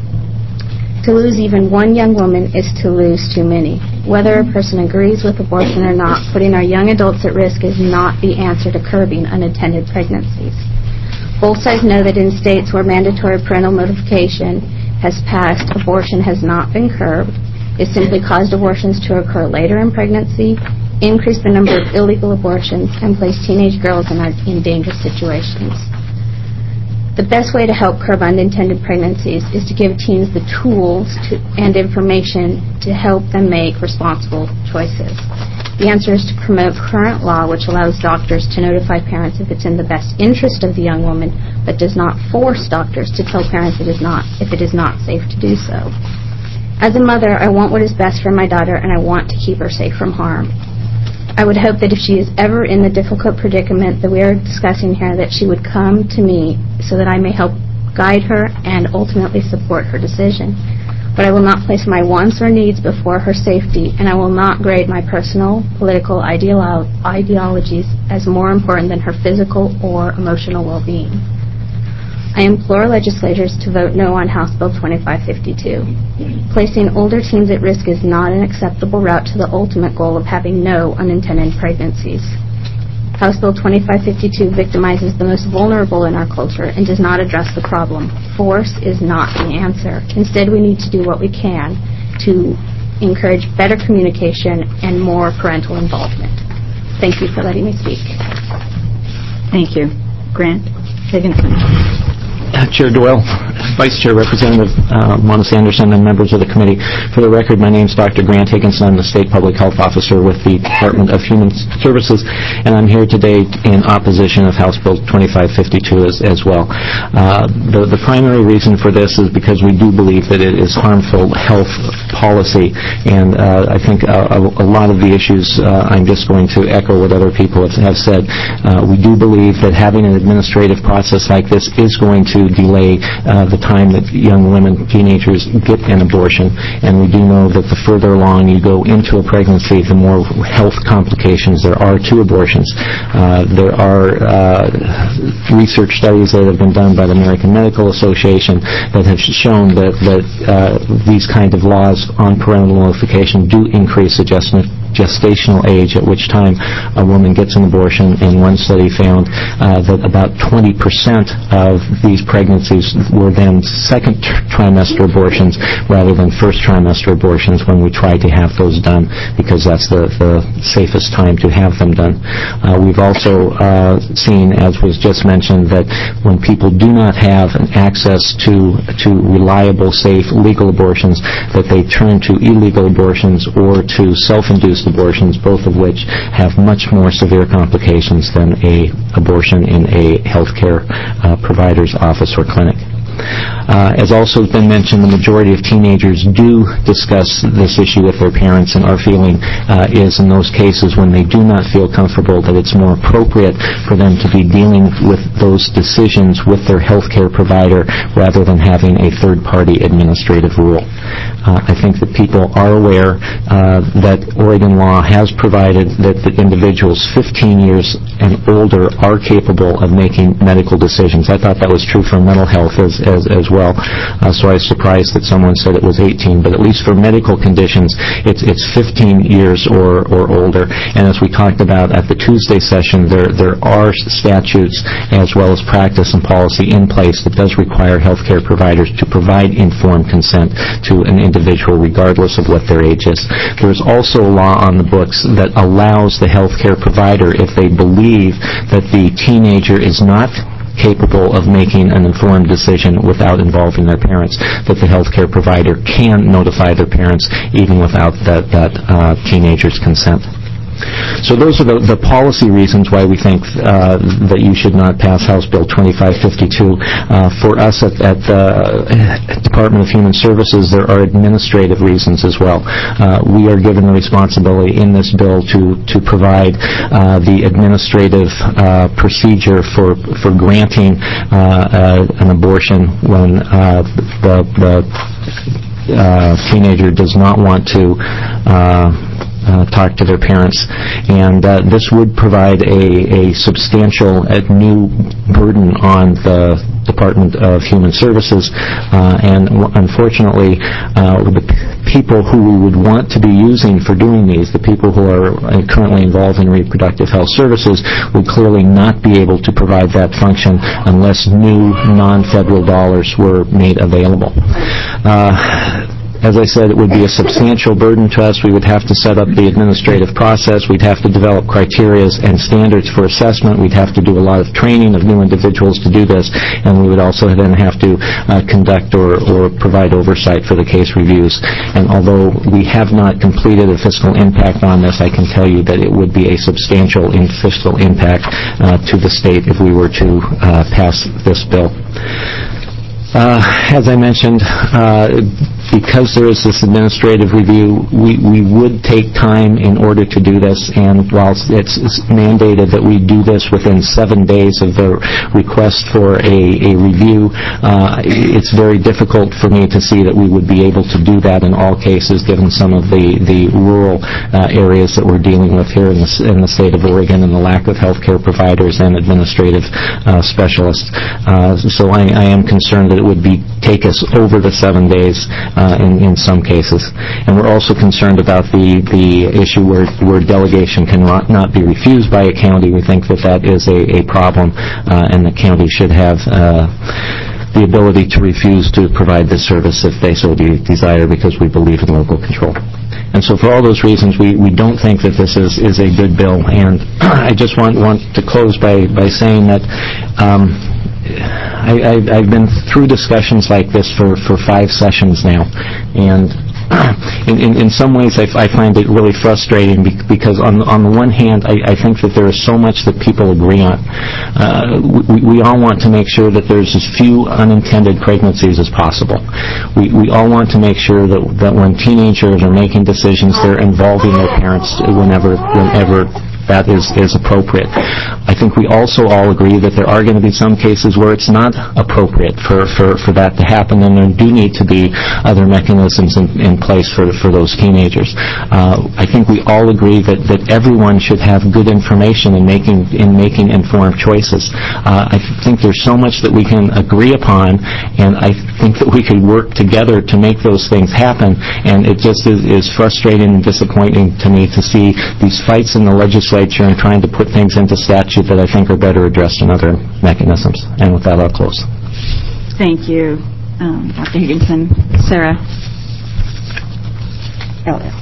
To lose even one young woman is to lose too many. Whether a person agrees with abortion or not, putting our young adults at risk is not the answer to curbing unattended pregnancies. Both sides know that in states where mandatory parental notification has passed, abortion has not been curbed. It simply caused abortions to occur later in pregnancy, increased the number of illegal abortions, and placed teenage girls in, in dangerous situations. The best way to help curb unintended pregnancies is to give teens the tools to, and information to help them make responsible choices. The answer is to promote current law, which allows doctors to notify parents if it's in the best interest of the young woman, but does not force doctors to tell parents it is not, if it is not safe to do so. As a mother, I want what is best for my daughter, and I want to keep her safe from harm. I would hope that if she is ever in the difficult predicament that we are discussing here, that she would come to me so that I may help guide her and ultimately support her decision. But I will not place my wants or needs before her safety, and I will not grade my personal, political ideolo- ideologies as more important than her physical or emotional well-being. I implore legislators to vote no on House Bill twenty-five fifty-two. Placing older teens at risk is not an acceptable route to the ultimate goal of having no unintended pregnancies. House Bill twenty-five fifty-two victimizes the most vulnerable in our culture and does not address the problem. Force is not the answer. Instead, we need to do what we can to encourage better communication and more parental involvement. Thank you for letting me speak. Thank you. Grant Higginson. Uh, Chair Doyle, Vice Chair Representative uh, Monis Anderson, and members of the committee. For the record, my name is Doctor Grant Higginson. I'm the State Public Health Officer with the Department of Human Services, and I'm here today in opposition of House Bill twenty-five fifty-two as, as well. Uh, the, the primary reason for this is because we do believe that it is harmful health policy, and uh, I think a, a, a lot of the issues, uh, I'm just going to echo what other people have, have said. Uh, we do believe that having an administrative process like this is going to delay uh, the time that young women, teenagers, get an abortion. And we do know that the further along you go into a pregnancy, the more health complications there are to abortions. Uh, there are uh, research studies that have been done by the American Medical Association that have shown that, that uh, these kind of laws on parental notification do increase adjustment gestational age at which time a woman gets an abortion, and one study found uh, that about twenty percent of these pregnancies were then second trimester abortions rather than first trimester abortions when we tried to have those done, because that's the, the safest time to have them done. Uh, we've also uh, seen, as was just mentioned, that when people do not have an access to, to reliable, safe, legal abortions, that they turn to illegal abortions or to self-induced abortions, both of which have much more severe complications than a abortion in a healthcare uh, provider's office or clinic. Uh, as also has been mentioned, the majority of teenagers do discuss this issue with their parents, and our feeling uh, is in those cases when they do not feel comfortable that it's more appropriate for them to be dealing with those decisions with their healthcare provider rather than having a third-party administrative rule. Uh, I think that people are aware uh, that Oregon law has provided that the individuals fifteen years and older are capable of making medical decisions. I thought that was true for mental health as, as, as well. well. Uh, so I was surprised that someone said it was eighteen, but at least for medical conditions, it's it's fifteen years or, or older. And as we talked about at the Tuesday session, there there are statutes as well as practice and policy in place that does require healthcare providers to provide informed consent to an individual regardless of what their age is. There's also a law on the books that allows the healthcare provider, if they believe that the teenager is not capable of making an informed decision without involving their parents, that the healthcare provider can notify their parents even without that, that uh, teenager's consent. So those are the, the policy reasons why we think uh, that you should not pass House Bill twenty-five fifty-two. Uh, for us at, at the Department of Human Services, there are administrative reasons as well. Uh, we are given the responsibility in this bill to, to provide uh, the administrative uh, procedure for, for granting uh, uh, an abortion when uh, the, the uh, teenager does not want to uh, Uh, talk to their parents, and uh, this would provide a, a substantial uh, new burden on the Department of Human Services, uh, and w- unfortunately, uh, the p- people who we would want to be using for doing these, the people who are uh, currently involved in reproductive health services, would clearly not be able to provide that function unless new non-federal dollars were made available. Uh, As I said, it would be a substantial burden to us. We would have to set up the administrative process. We'd have to develop criteria and standards for assessment. We'd have to do a lot of training of new individuals to do this, and we would also then have to uh, conduct or, or provide oversight for the case reviews. And although we have not completed a fiscal impact on this, I can tell you that it would be a substantial in fiscal impact uh, to the state if we were to uh, pass this bill. Uh, as I mentioned, uh, because there is this administrative review, we, we would take time in order to do this, and whilst it's mandated that we do this within seven days of the request for a, a review, uh, it's very difficult for me to see that we would be able to do that in all cases, given some of the, the rural uh, areas that we're dealing with here in the, in the state of Oregon and the lack of healthcare providers and administrative uh, specialists. Uh, so I, I am concerned that it would be take us over the seven days uh, in, in some cases. And we're also concerned about the, the issue where, where delegation cannot not be refused by a county. We think that that is a, a problem, uh, and the county should have uh, the ability to refuse to provide this service if they so de- desire, because we believe in local control. And so for all those reasons, we, we don't think that this is, is a good bill. And I just want, want to close by, by saying that um, I, I, I've been through discussions like this for, for five sessions now, and in, in, in some ways I, I find it really frustrating be, because on, on the one hand, I, I think that there is so much that people agree on. Uh, we, we all want to make sure that there's as few unintended pregnancies as possible. We, we all want to make sure that, that when teenagers are making decisions, they're involving their parents whenever, whenever that is, is appropriate. I think we also all agree that there are going to be some cases where it's not appropriate for, for, for that to happen, and there do need to be other mechanisms in, in place for, for those teenagers. Uh, I think we all agree that, that everyone should have good information in making, in making informed choices. Uh, I think there's so much that we can agree upon, and I think that we could work together to make those things happen, and it just is, is frustrating and disappointing to me to see these fights in the legislature and trying to put things into statute that I think are better addressed in other mechanisms. And with that, I'll close. Thank you, um, Doctor Higginson. Sarah Elliott.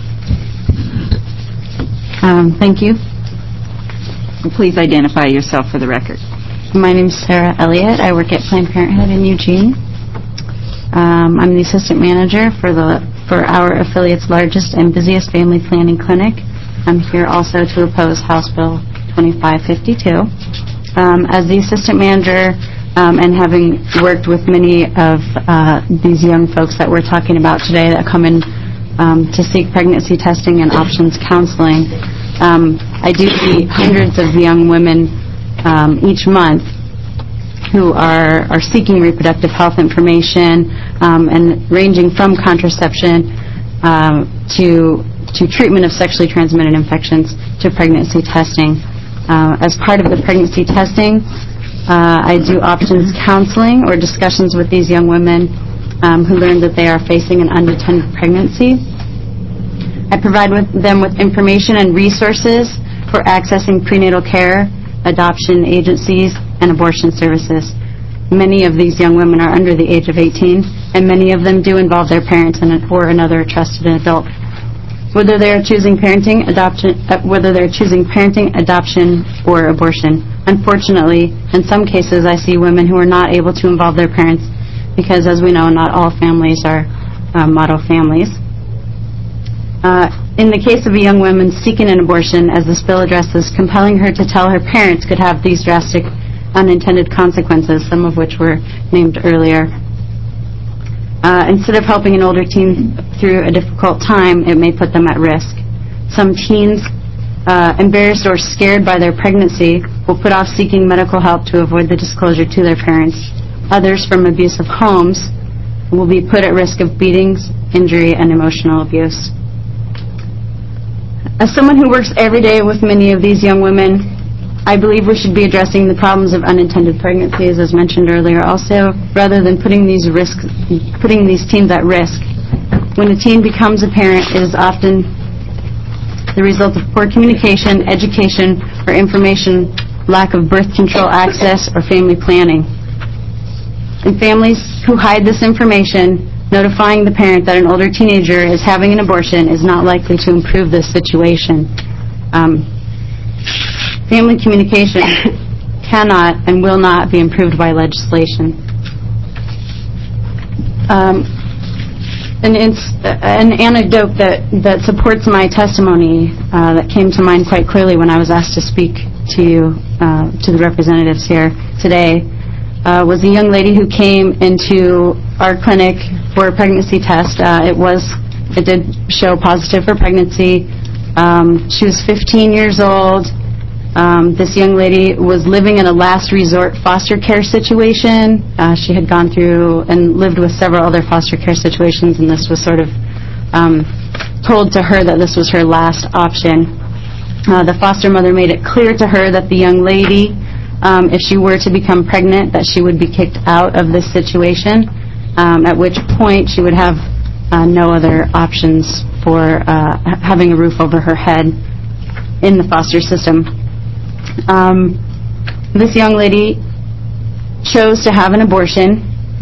Um, thank you. Please identify yourself for the record. My name is Sarah Elliott. I work at Planned Parenthood in Eugene. Um, I'm the assistant manager for the for our affiliate's largest and busiest family planning clinic. I'm here also to oppose House Bill twenty-five fifty-two. Um, as the assistant manager um, and having worked with many of uh, these young folks that we're talking about today that come in um, to seek pregnancy testing and options counseling, um, I do see hundreds of young women um, each month who are, are seeking reproductive health information um, and ranging from contraception um, to to treatment of sexually transmitted infections to pregnancy testing. Uh, as part of the pregnancy testing, Uh, I do options counseling or discussions with these young women um, who learn that they are facing an unattended pregnancy. I provide with them with information and resources for accessing prenatal care, adoption agencies, and abortion services. Many of these young women are under the age of eighteen, and many of them do involve their parents and or another trusted adult. Whether they are choosing parenting, adoption, uh, whether they're choosing parenting, adoption, or abortion. Unfortunately, in some cases, I see women who are not able to involve their parents because, as we know, not all families are uh, model families. Uh, in the case of a young woman seeking an abortion, as this bill addresses, compelling her to tell her parents could have these drastic unintended consequences, some of which were named earlier. Uh, instead of helping an older teen through a difficult time, it may put them at risk. Some teens, uh, embarrassed or scared by their pregnancy, will put off seeking medical help to avoid the disclosure to their parents. Others from abusive homes will be put at risk of beatings, injury, and emotional abuse. As someone who works every day with many of these young women, I believe we should be addressing the problems of unintended pregnancies, as mentioned earlier, also, rather than putting these risk, putting these teens at risk. When a teen becomes a parent, it is often the result of poor communication, education, or information, lack of birth control access, or family planning. In families who hide this information, notifying the parent that an older teenager is having an abortion is not likely to improve this situation. Um, Family communication cannot and will not be improved by legislation. Um, an, ins- an anecdote that, that supports my testimony uh, that came to mind quite clearly when I was asked to speak to you, uh, to the representatives here today, uh, was a young lady who came into our clinic for a pregnancy test. Uh, it was, it did show positive for pregnancy. Um, she was fifteen years old. Um, this young lady was living in a last resort foster care situation. Uh, she had gone through and lived with several other foster care situations, and this was sort of um, told to her that this was her last option. Uh, the foster mother made it clear to her that the young lady, um, if she were to become pregnant, that she would be kicked out of this situation, um, at which point she would have uh, no other options for uh, having a roof over her head in the foster system. Um, this young lady chose to have an abortion.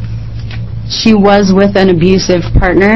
She was with an abusive partner.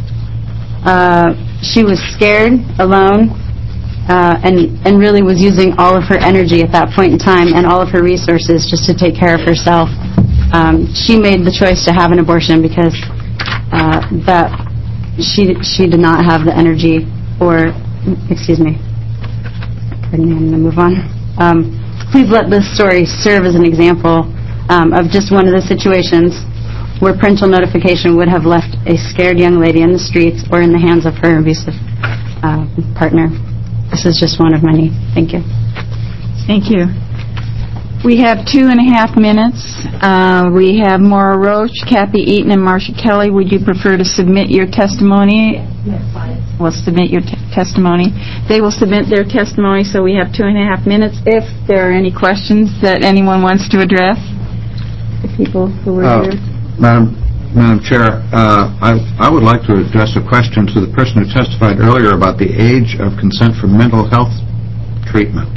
Uh, she was scared, alone, uh, and, and really was using all of her energy at that point in time and all of her resources just to take care of herself. Um, she made the choice to have an abortion because uh, that she she did not have the energy or, excuse me, pardon me, I'm going to move on. Um, please let this story serve as an example um, of just one of the situations where parental notification would have left a scared young lady in the streets or in the hands of her abusive uh, partner. This is just one of many. Thank you. Thank you. We have two and a half minutes. Uh, we have Maura Roach, Kathy Eaton, and Marcia Kelly. Would you prefer to submit your testimony? Yes, we'll submit your t- testimony. They will submit their testimony, so we have two and a half minutes. If there are any questions that anyone wants to address, the people who were uh, here. Madam, Madam Chair, uh, I, I would like to address a question to the person who testified earlier about the age of consent for mental health treatment.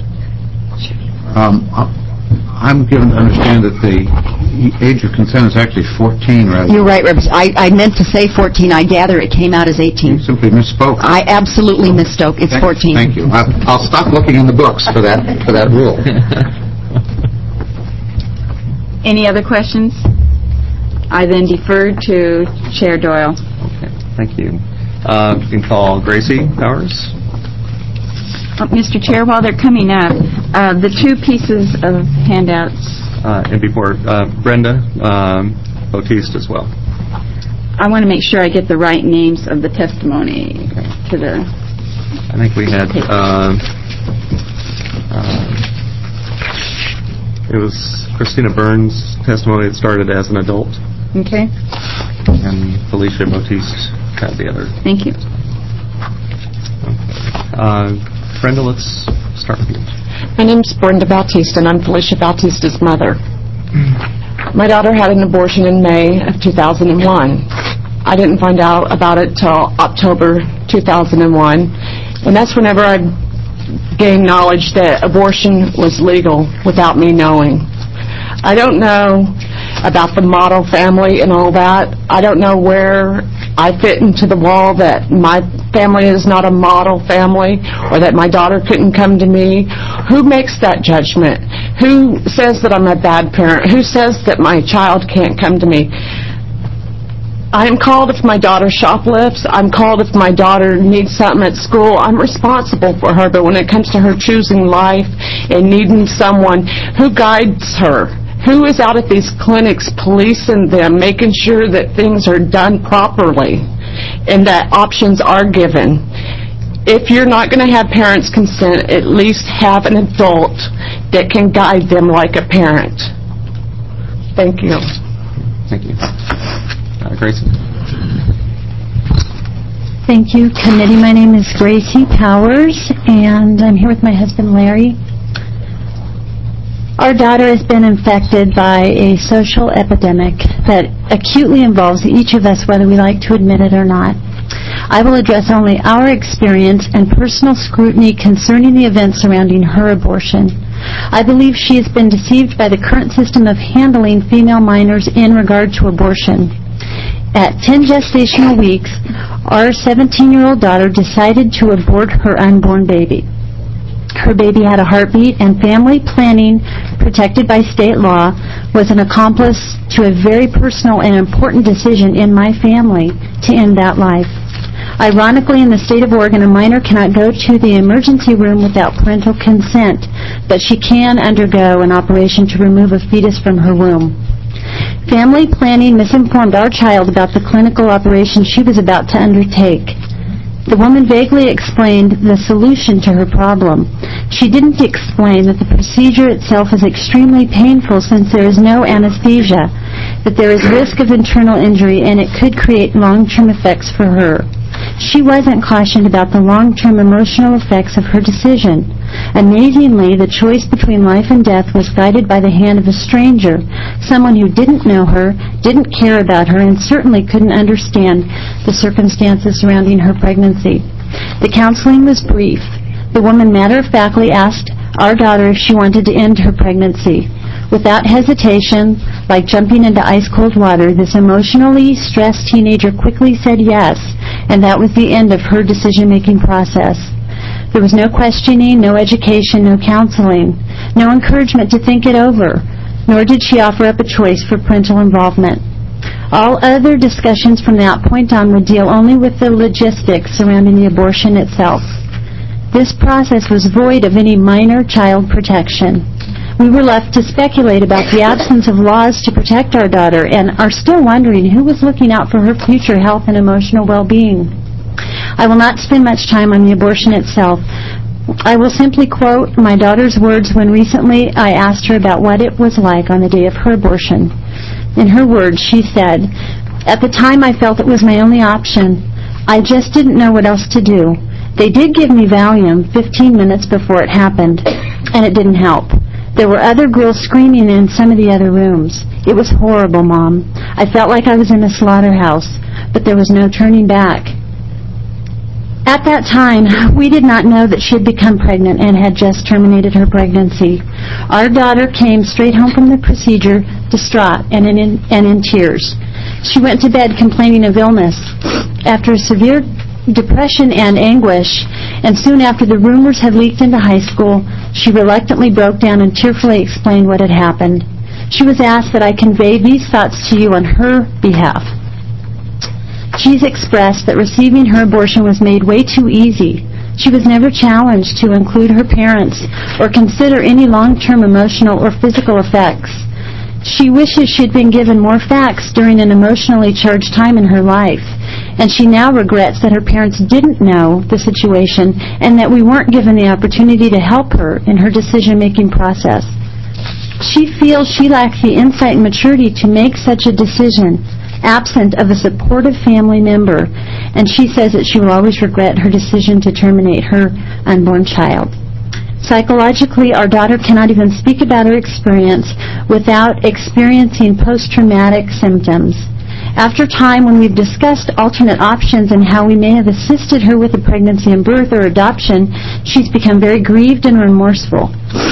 Um, I'm given to understand that the age of consent is actually fourteen rather than... You're right, Rep. I, I meant to say fourteen. I gather it came out as eighteen. You simply misspoke. I absolutely misspoke. It's Thank, fourteen. Thank you. I'll, I'll stop looking in the books for that for that rule. Any other questions? I then defer to Chair Doyle. Okay, thank you. Uh, you can call Gracie Powers. Uh, Mister Chair, while they're coming up, uh, the two pieces of handouts. Uh, and before, uh, Brenda um, Bautiste as well. I want to make sure I get the right names of the testimony to the... I think we had... Uh, uh, it was Christina Burns' testimony that started as an adult. Okay. And Felicia Bautiste had the other. Thank you. Okay. Uh, Brenda, let's start with you. My name's Brenda Bautiste, and I'm Felicia Bautiste's mother. My daughter had an abortion in May of two thousand one. I didn't find out about it till October two thousand one, and that's whenever I gained knowledge that abortion was legal without me knowing. I don't know about the model family and all that. I don't know where I fit into the wall that my family is not a model family or that my daughter couldn't come to me. Who makes that judgment? Who says that I'm a bad parent? Who says that my child can't come to me? I am called if my daughter shoplifts. I'm called if my daughter needs something at school. I'm responsible for her, but when it comes to her choosing life and needing someone, who guides her? Who is out at these clinics policing them, making sure that things are done properly and that options are given? If you're not going to have parents' consent, at least have an adult that can guide them like a parent. Thank you. Thank you. Uh, Gracie? Thank you, committee. My name is Gracie Powers, and I'm here with my husband, Larry. Our daughter has been infected by a social epidemic that acutely involves each of us, whether we like to admit it or not. I will address only our experience and personal scrutiny concerning the events surrounding her abortion. I believe she has been deceived by the current system of handling female minors in regard to abortion. At ten gestational weeks, our seventeen-year-old daughter decided to abort her unborn baby. Her baby had a heartbeat, and family planning, protected by state law, was an accomplice to a very personal and important decision in my family to end that life. Ironically, in the state of Oregon, a minor cannot go to the emergency room without parental consent, but she can undergo an operation to remove a fetus from her womb. Family planning misinformed our child about the clinical operation she was about to undertake. The woman vaguely explained the solution to her problem. She didn't explain that the procedure itself is extremely painful since there is no anesthesia, that there is risk of internal injury, and it could create long-term effects for her. She wasn't cautioned about the long-term emotional effects of her decision. Amazingly, the choice between life and death was guided by the hand of a stranger, someone who didn't know her, didn't care about her, and certainly couldn't understand the circumstances surrounding her pregnancy. The counseling was brief. The woman matter-of-factly asked our daughter if she wanted to end her pregnancy. Without hesitation, like jumping into ice-cold water, this emotionally stressed teenager quickly said yes, and that was the end of her decision-making process. There was no questioning, no education, no counseling, no encouragement to think it over, nor did she offer up a choice for parental involvement. All other discussions from that point on would deal only with the logistics surrounding the abortion itself. This process was void of any minor child protection. We were left to speculate about the absence of laws to protect our daughter and are still wondering who was looking out for her future health and emotional well-being. I will not spend much time on the abortion itself. I will simply quote my daughter's words when recently I asked her about what it was like on the day of her abortion. In her words, she said, "At the time I felt it was my only option. I just didn't know what else to do. They did give me Valium fifteen minutes before it happened, and it didn't help. There were other girls screaming in some of the other rooms. It was horrible, Mom. I felt like I was in a slaughterhouse, but there was no turning back." At that time, we did not know that she had become pregnant and had just terminated her pregnancy. Our daughter came straight home from the procedure, distraught and in, and in tears. She went to bed complaining of illness. After a severe depression and anguish, and soon after the rumors had leaked into high school, she reluctantly broke down and tearfully explained what had happened. She was asked that I convey these thoughts to you on her behalf. She's expressed that receiving her abortion was made way too easy. She was never challenged to include her parents or consider any long-term emotional or physical effects. She wishes she'd been given more facts during an emotionally charged time in her life, and she now regrets that her parents didn't know the situation and that we weren't given the opportunity to help her in her decision-making process. She feels she lacks the insight and maturity to make such a decision, absent of a supportive family member, and she says that she will always regret her decision to terminate her unborn child. Psychologically, our daughter cannot even speak about her experience without experiencing post-traumatic symptoms. After time, when we've discussed alternate options and how we may have assisted her with a pregnancy and birth or adoption, she's become very grieved and remorseful.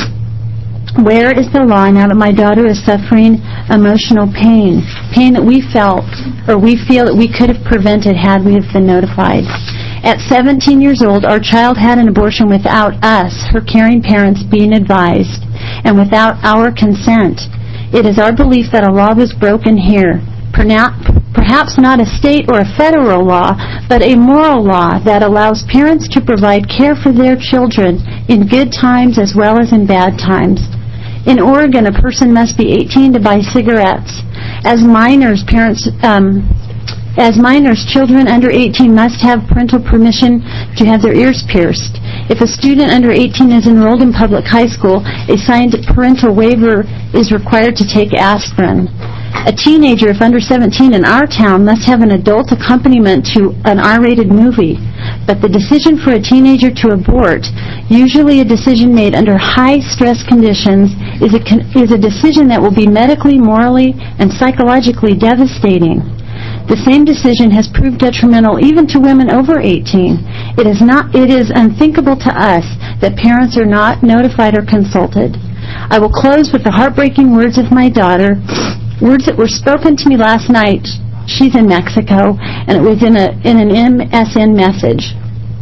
Where is the law now that my daughter is suffering emotional pain, pain that we felt or we feel that we could have prevented had we have been notified? At seventeen years old, our child had an abortion without us, her caring parents, being advised, and without our consent. It is our belief that a law was broken here. Perhaps not a state or a federal law, but a moral law that allows parents to provide care for their children in good times as well as in bad times. In Oregon, a person must be eighteen to buy cigarettes. As minors, parents, um, as minors, children under eighteen must have parental permission to have their ears pierced. If a student under eighteen is enrolled in public high school, a signed parental waiver is required to take aspirin. A teenager, if under seventeen in our town, must have an adult accompaniment to an R-rated movie. But the decision for a teenager to abort, usually a decision made under high-stress conditions, is a, con- is a decision that will be medically, morally, and psychologically devastating. The same decision has proved detrimental even to women over eighteen. It is not. It is unthinkable to us that parents are not notified or consulted. I will close with the heartbreaking words of my daughter, words that were spoken to me last night. She's in Mexico, and it was in a in an M S N message.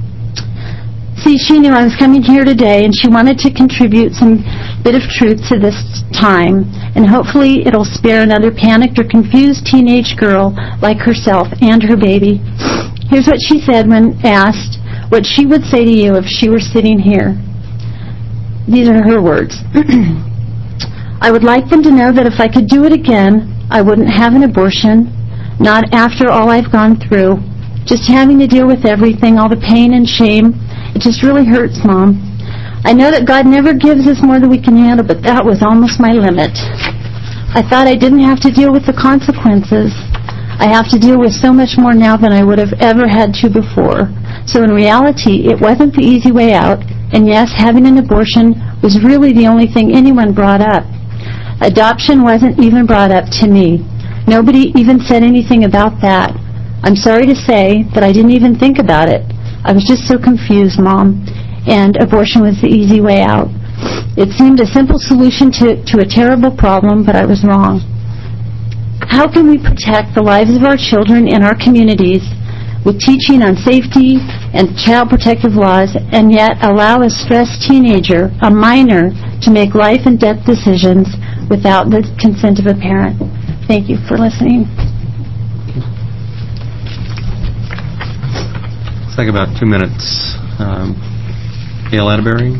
See, she knew I was coming here today, and she wanted to contribute some bit of truth to this time, and hopefully it'll spare another panicked or confused teenage girl like herself and her baby. Here's what she said when asked what she would say to you if she were sitting here. These are her words. I would like them to know that if I could do it again, I wouldn't have an abortion, not after all I've gone through, just having to deal with everything, all the pain and shame. It just really hurts, Mom. I know that God never gives us more than we can handle, but that was almost my limit. I thought I didn't have to deal with the consequences. I have to deal with so much more now than I would have ever had to before. So in reality, it wasn't the easy way out, and yes, having an abortion was really the only thing anyone brought up. Adoption wasn't even brought up to me. Nobody even said anything about that. I'm sorry to say that I didn't even think about it. I was just so confused, Mom, and abortion was the easy way out. It seemed a simple solution to, to a terrible problem, but I was wrong. How can we protect the lives of our children in our communities with teaching on safety and child protective laws, and yet allow a stressed teenager, a minor, to make life and death decisions without the consent of a parent? Thank you for listening. Let's take about two minutes. Um, Gail Atterbury.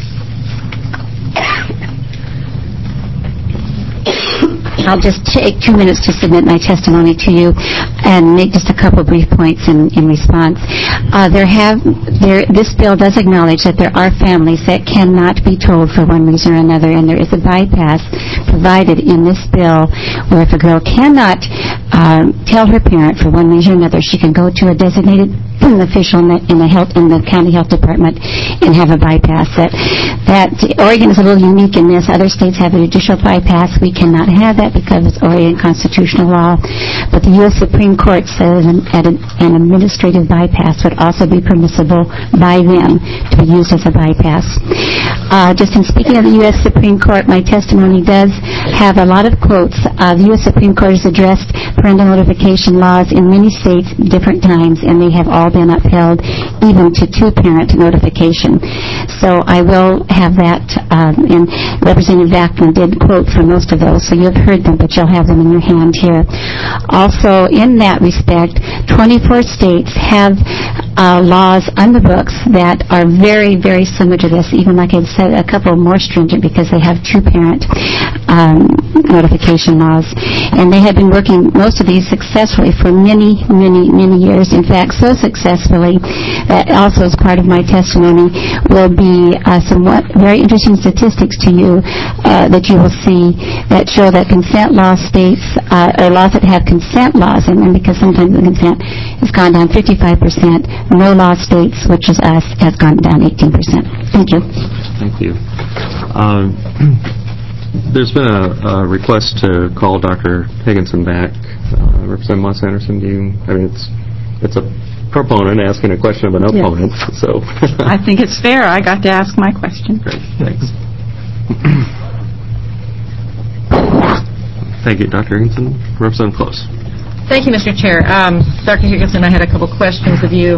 I'll just take two minutes to submit my testimony to you and make just a couple brief points in, in response. Uh, there have, there, this bill does acknowledge that there are families that cannot be told for one reason or another, and there is a bypass provided in this bill where if a girl cannot um, tell her parent for one reason or another, she can go to a designated official in the, in the health in the county health department and have a bypass. That that Oregon is a little unique in this. Other states have a judicial bypass. We cannot have that because it's Oregon constitutional law. But the U S Supreme Court says an, an, an administrative bypass would also be permissible by them to be used as a bypass. Uh, just in speaking of the U S Supreme Court, my testimony does have a lot of quotes. Uh, the U S Supreme Court has addressed parental notification laws in many states different times, and they have all been upheld, even to two-parent notification. So I will have that, um, and Representative Vackman did quote from most of those, so you've heard them, but you'll have them in your hand here. Also, in that respect, twenty-four states have uh, laws on the books that are very, very similar to this, even like I said, a couple more stringent because they have two-parent um, notification laws. And they have been working most of these successfully for many, many, many years. In fact, so successfully that also is part of my testimony, will be uh, some what, very interesting statistics to you uh, that you will see that show that consent law states, uh, or laws that have consent laws in them, because sometimes the consent has gone down fifty-five percent. No law states, which is us, has gone down eighteen percent. Thank you. Thank you. Um, there's been a, a request to call Doctor Higginson back. Uh, Representative Moss Anderson, do you, I mean, it's it's a proponent asking a question of an opponent, yes. So. I think it's fair. I got to ask my question. Great, thanks. Thank you, Doctor Higginson. Representative Close. Thank you, Mister Chair. Um, Doctor Higginson, I had a couple questions of you.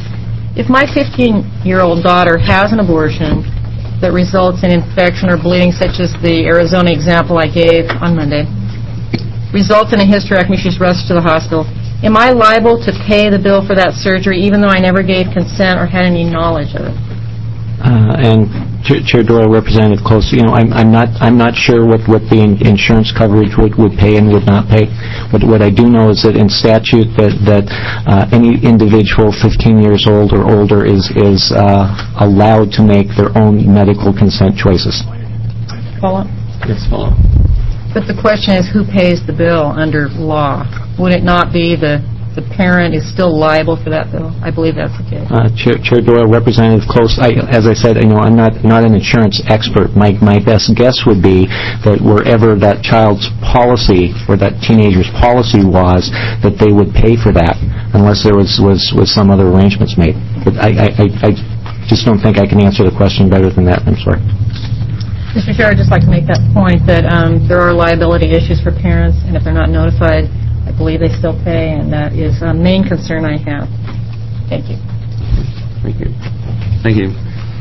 If my fifteen-year-old daughter has an abortion that results in infection or bleeding, such as the Arizona example I gave on Monday, results in a hysterectomy, she's rushed to the hospital, am I liable to pay the bill for that surgery even though I never gave consent or had any knowledge of it? Uh, and Chair, Chair Doyle, Representative Close, you know, I'm, I'm not, I'm not sure what, what the in, insurance coverage would, would pay and would not pay. What, what I do know is that in statute that, that uh, any individual fifteen years old or older is, is uh, allowed to make their own medical consent choices. Follow up? Yes, follow up. But the question is, who pays the bill under law? Would it not be the the parent is still liable for that bill? I believe that's the case. Uh, Chair, Chair Doyle, Representative Close, I, as I said, you know, I'm not not an insurance expert. My my best guess would be that wherever that child's policy or that teenager's policy was, that they would pay for that, unless there was was, was some other arrangements made. But I, I, I, I just don't think I can answer the question better than that. I'm sorry. Mister Chair, I'd just like to make that point that um, there are liability issues for parents, and if they're not notified, I believe they still pay, and that is a main concern I have. Thank you. Thank you. Thank you.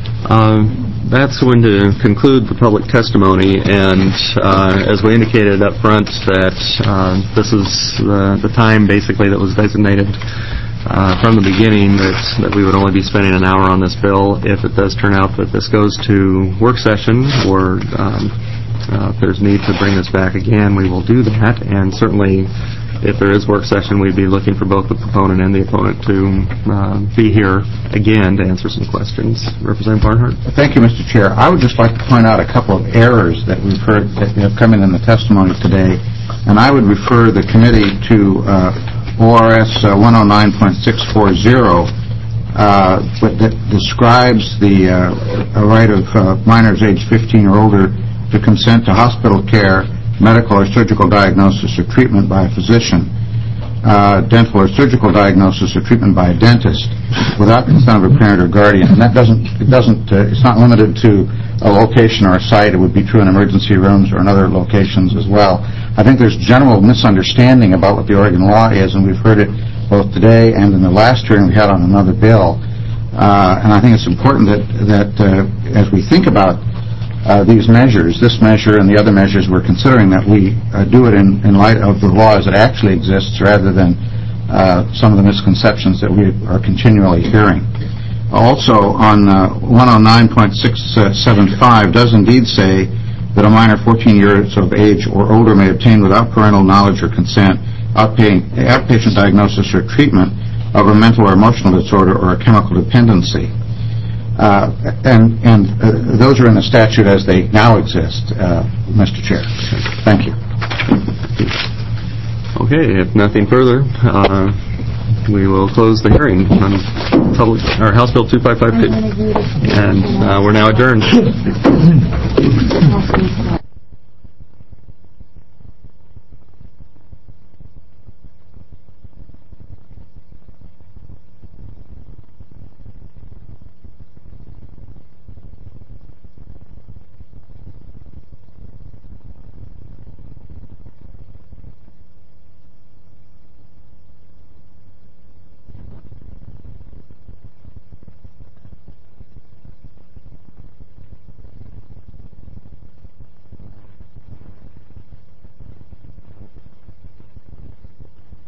Um, that's going to conclude the public testimony, and uh, as we indicated up front, that uh, this is the, the time basically that was designated uh, from the beginning that, that we would only be spending an hour on this bill. If it does turn out that this goes to work session or um, uh, if there's need to bring this back again, we will do that, and certainly if there is work session, we'd be looking for both the proponent and the opponent to uh, be here again to answer some questions. Representative Barnhart. Thank you, Mister Chair. I would just like to point out a couple of errors that we've heard that have come in in the testimony today, and I would refer the committee to uh, O R S uh, one oh nine point six four zero, uh, that describes the uh, right of uh, minors aged fifteen or older to consent to hospital care, medical or surgical diagnosis or treatment by a physician, uh, dental or surgical diagnosis or treatment by a dentist, without consent of a parent or guardian. And that doesn't, it doesn't, uh, it's not limited to a location or a site. It would be true in emergency rooms or in other locations as well. I think there's general misunderstanding about what the Oregon law is, and we've heard it both today and in the last hearing we had on another bill. Uh, and I think it's important that, that uh, as we think about Uh, these measures, this measure and the other measures we're considering, that we uh, do it in, in light of the law as it actually exists rather than uh, some of the misconceptions that we are continually hearing. Also, on uh, one oh nine point six seven five does indeed say that a minor fourteen years of age or older may obtain without parental knowledge or consent outpatient, outpatient diagnosis or treatment of a mental or emotional disorder or a chemical dependency. Uh, and and uh, those are in the statute as they now exist, uh, Mister Chair. Thank you. Okay, if nothing further, uh, we will close the hearing on public or House Bill two five five two, and uh, we're now adjourned.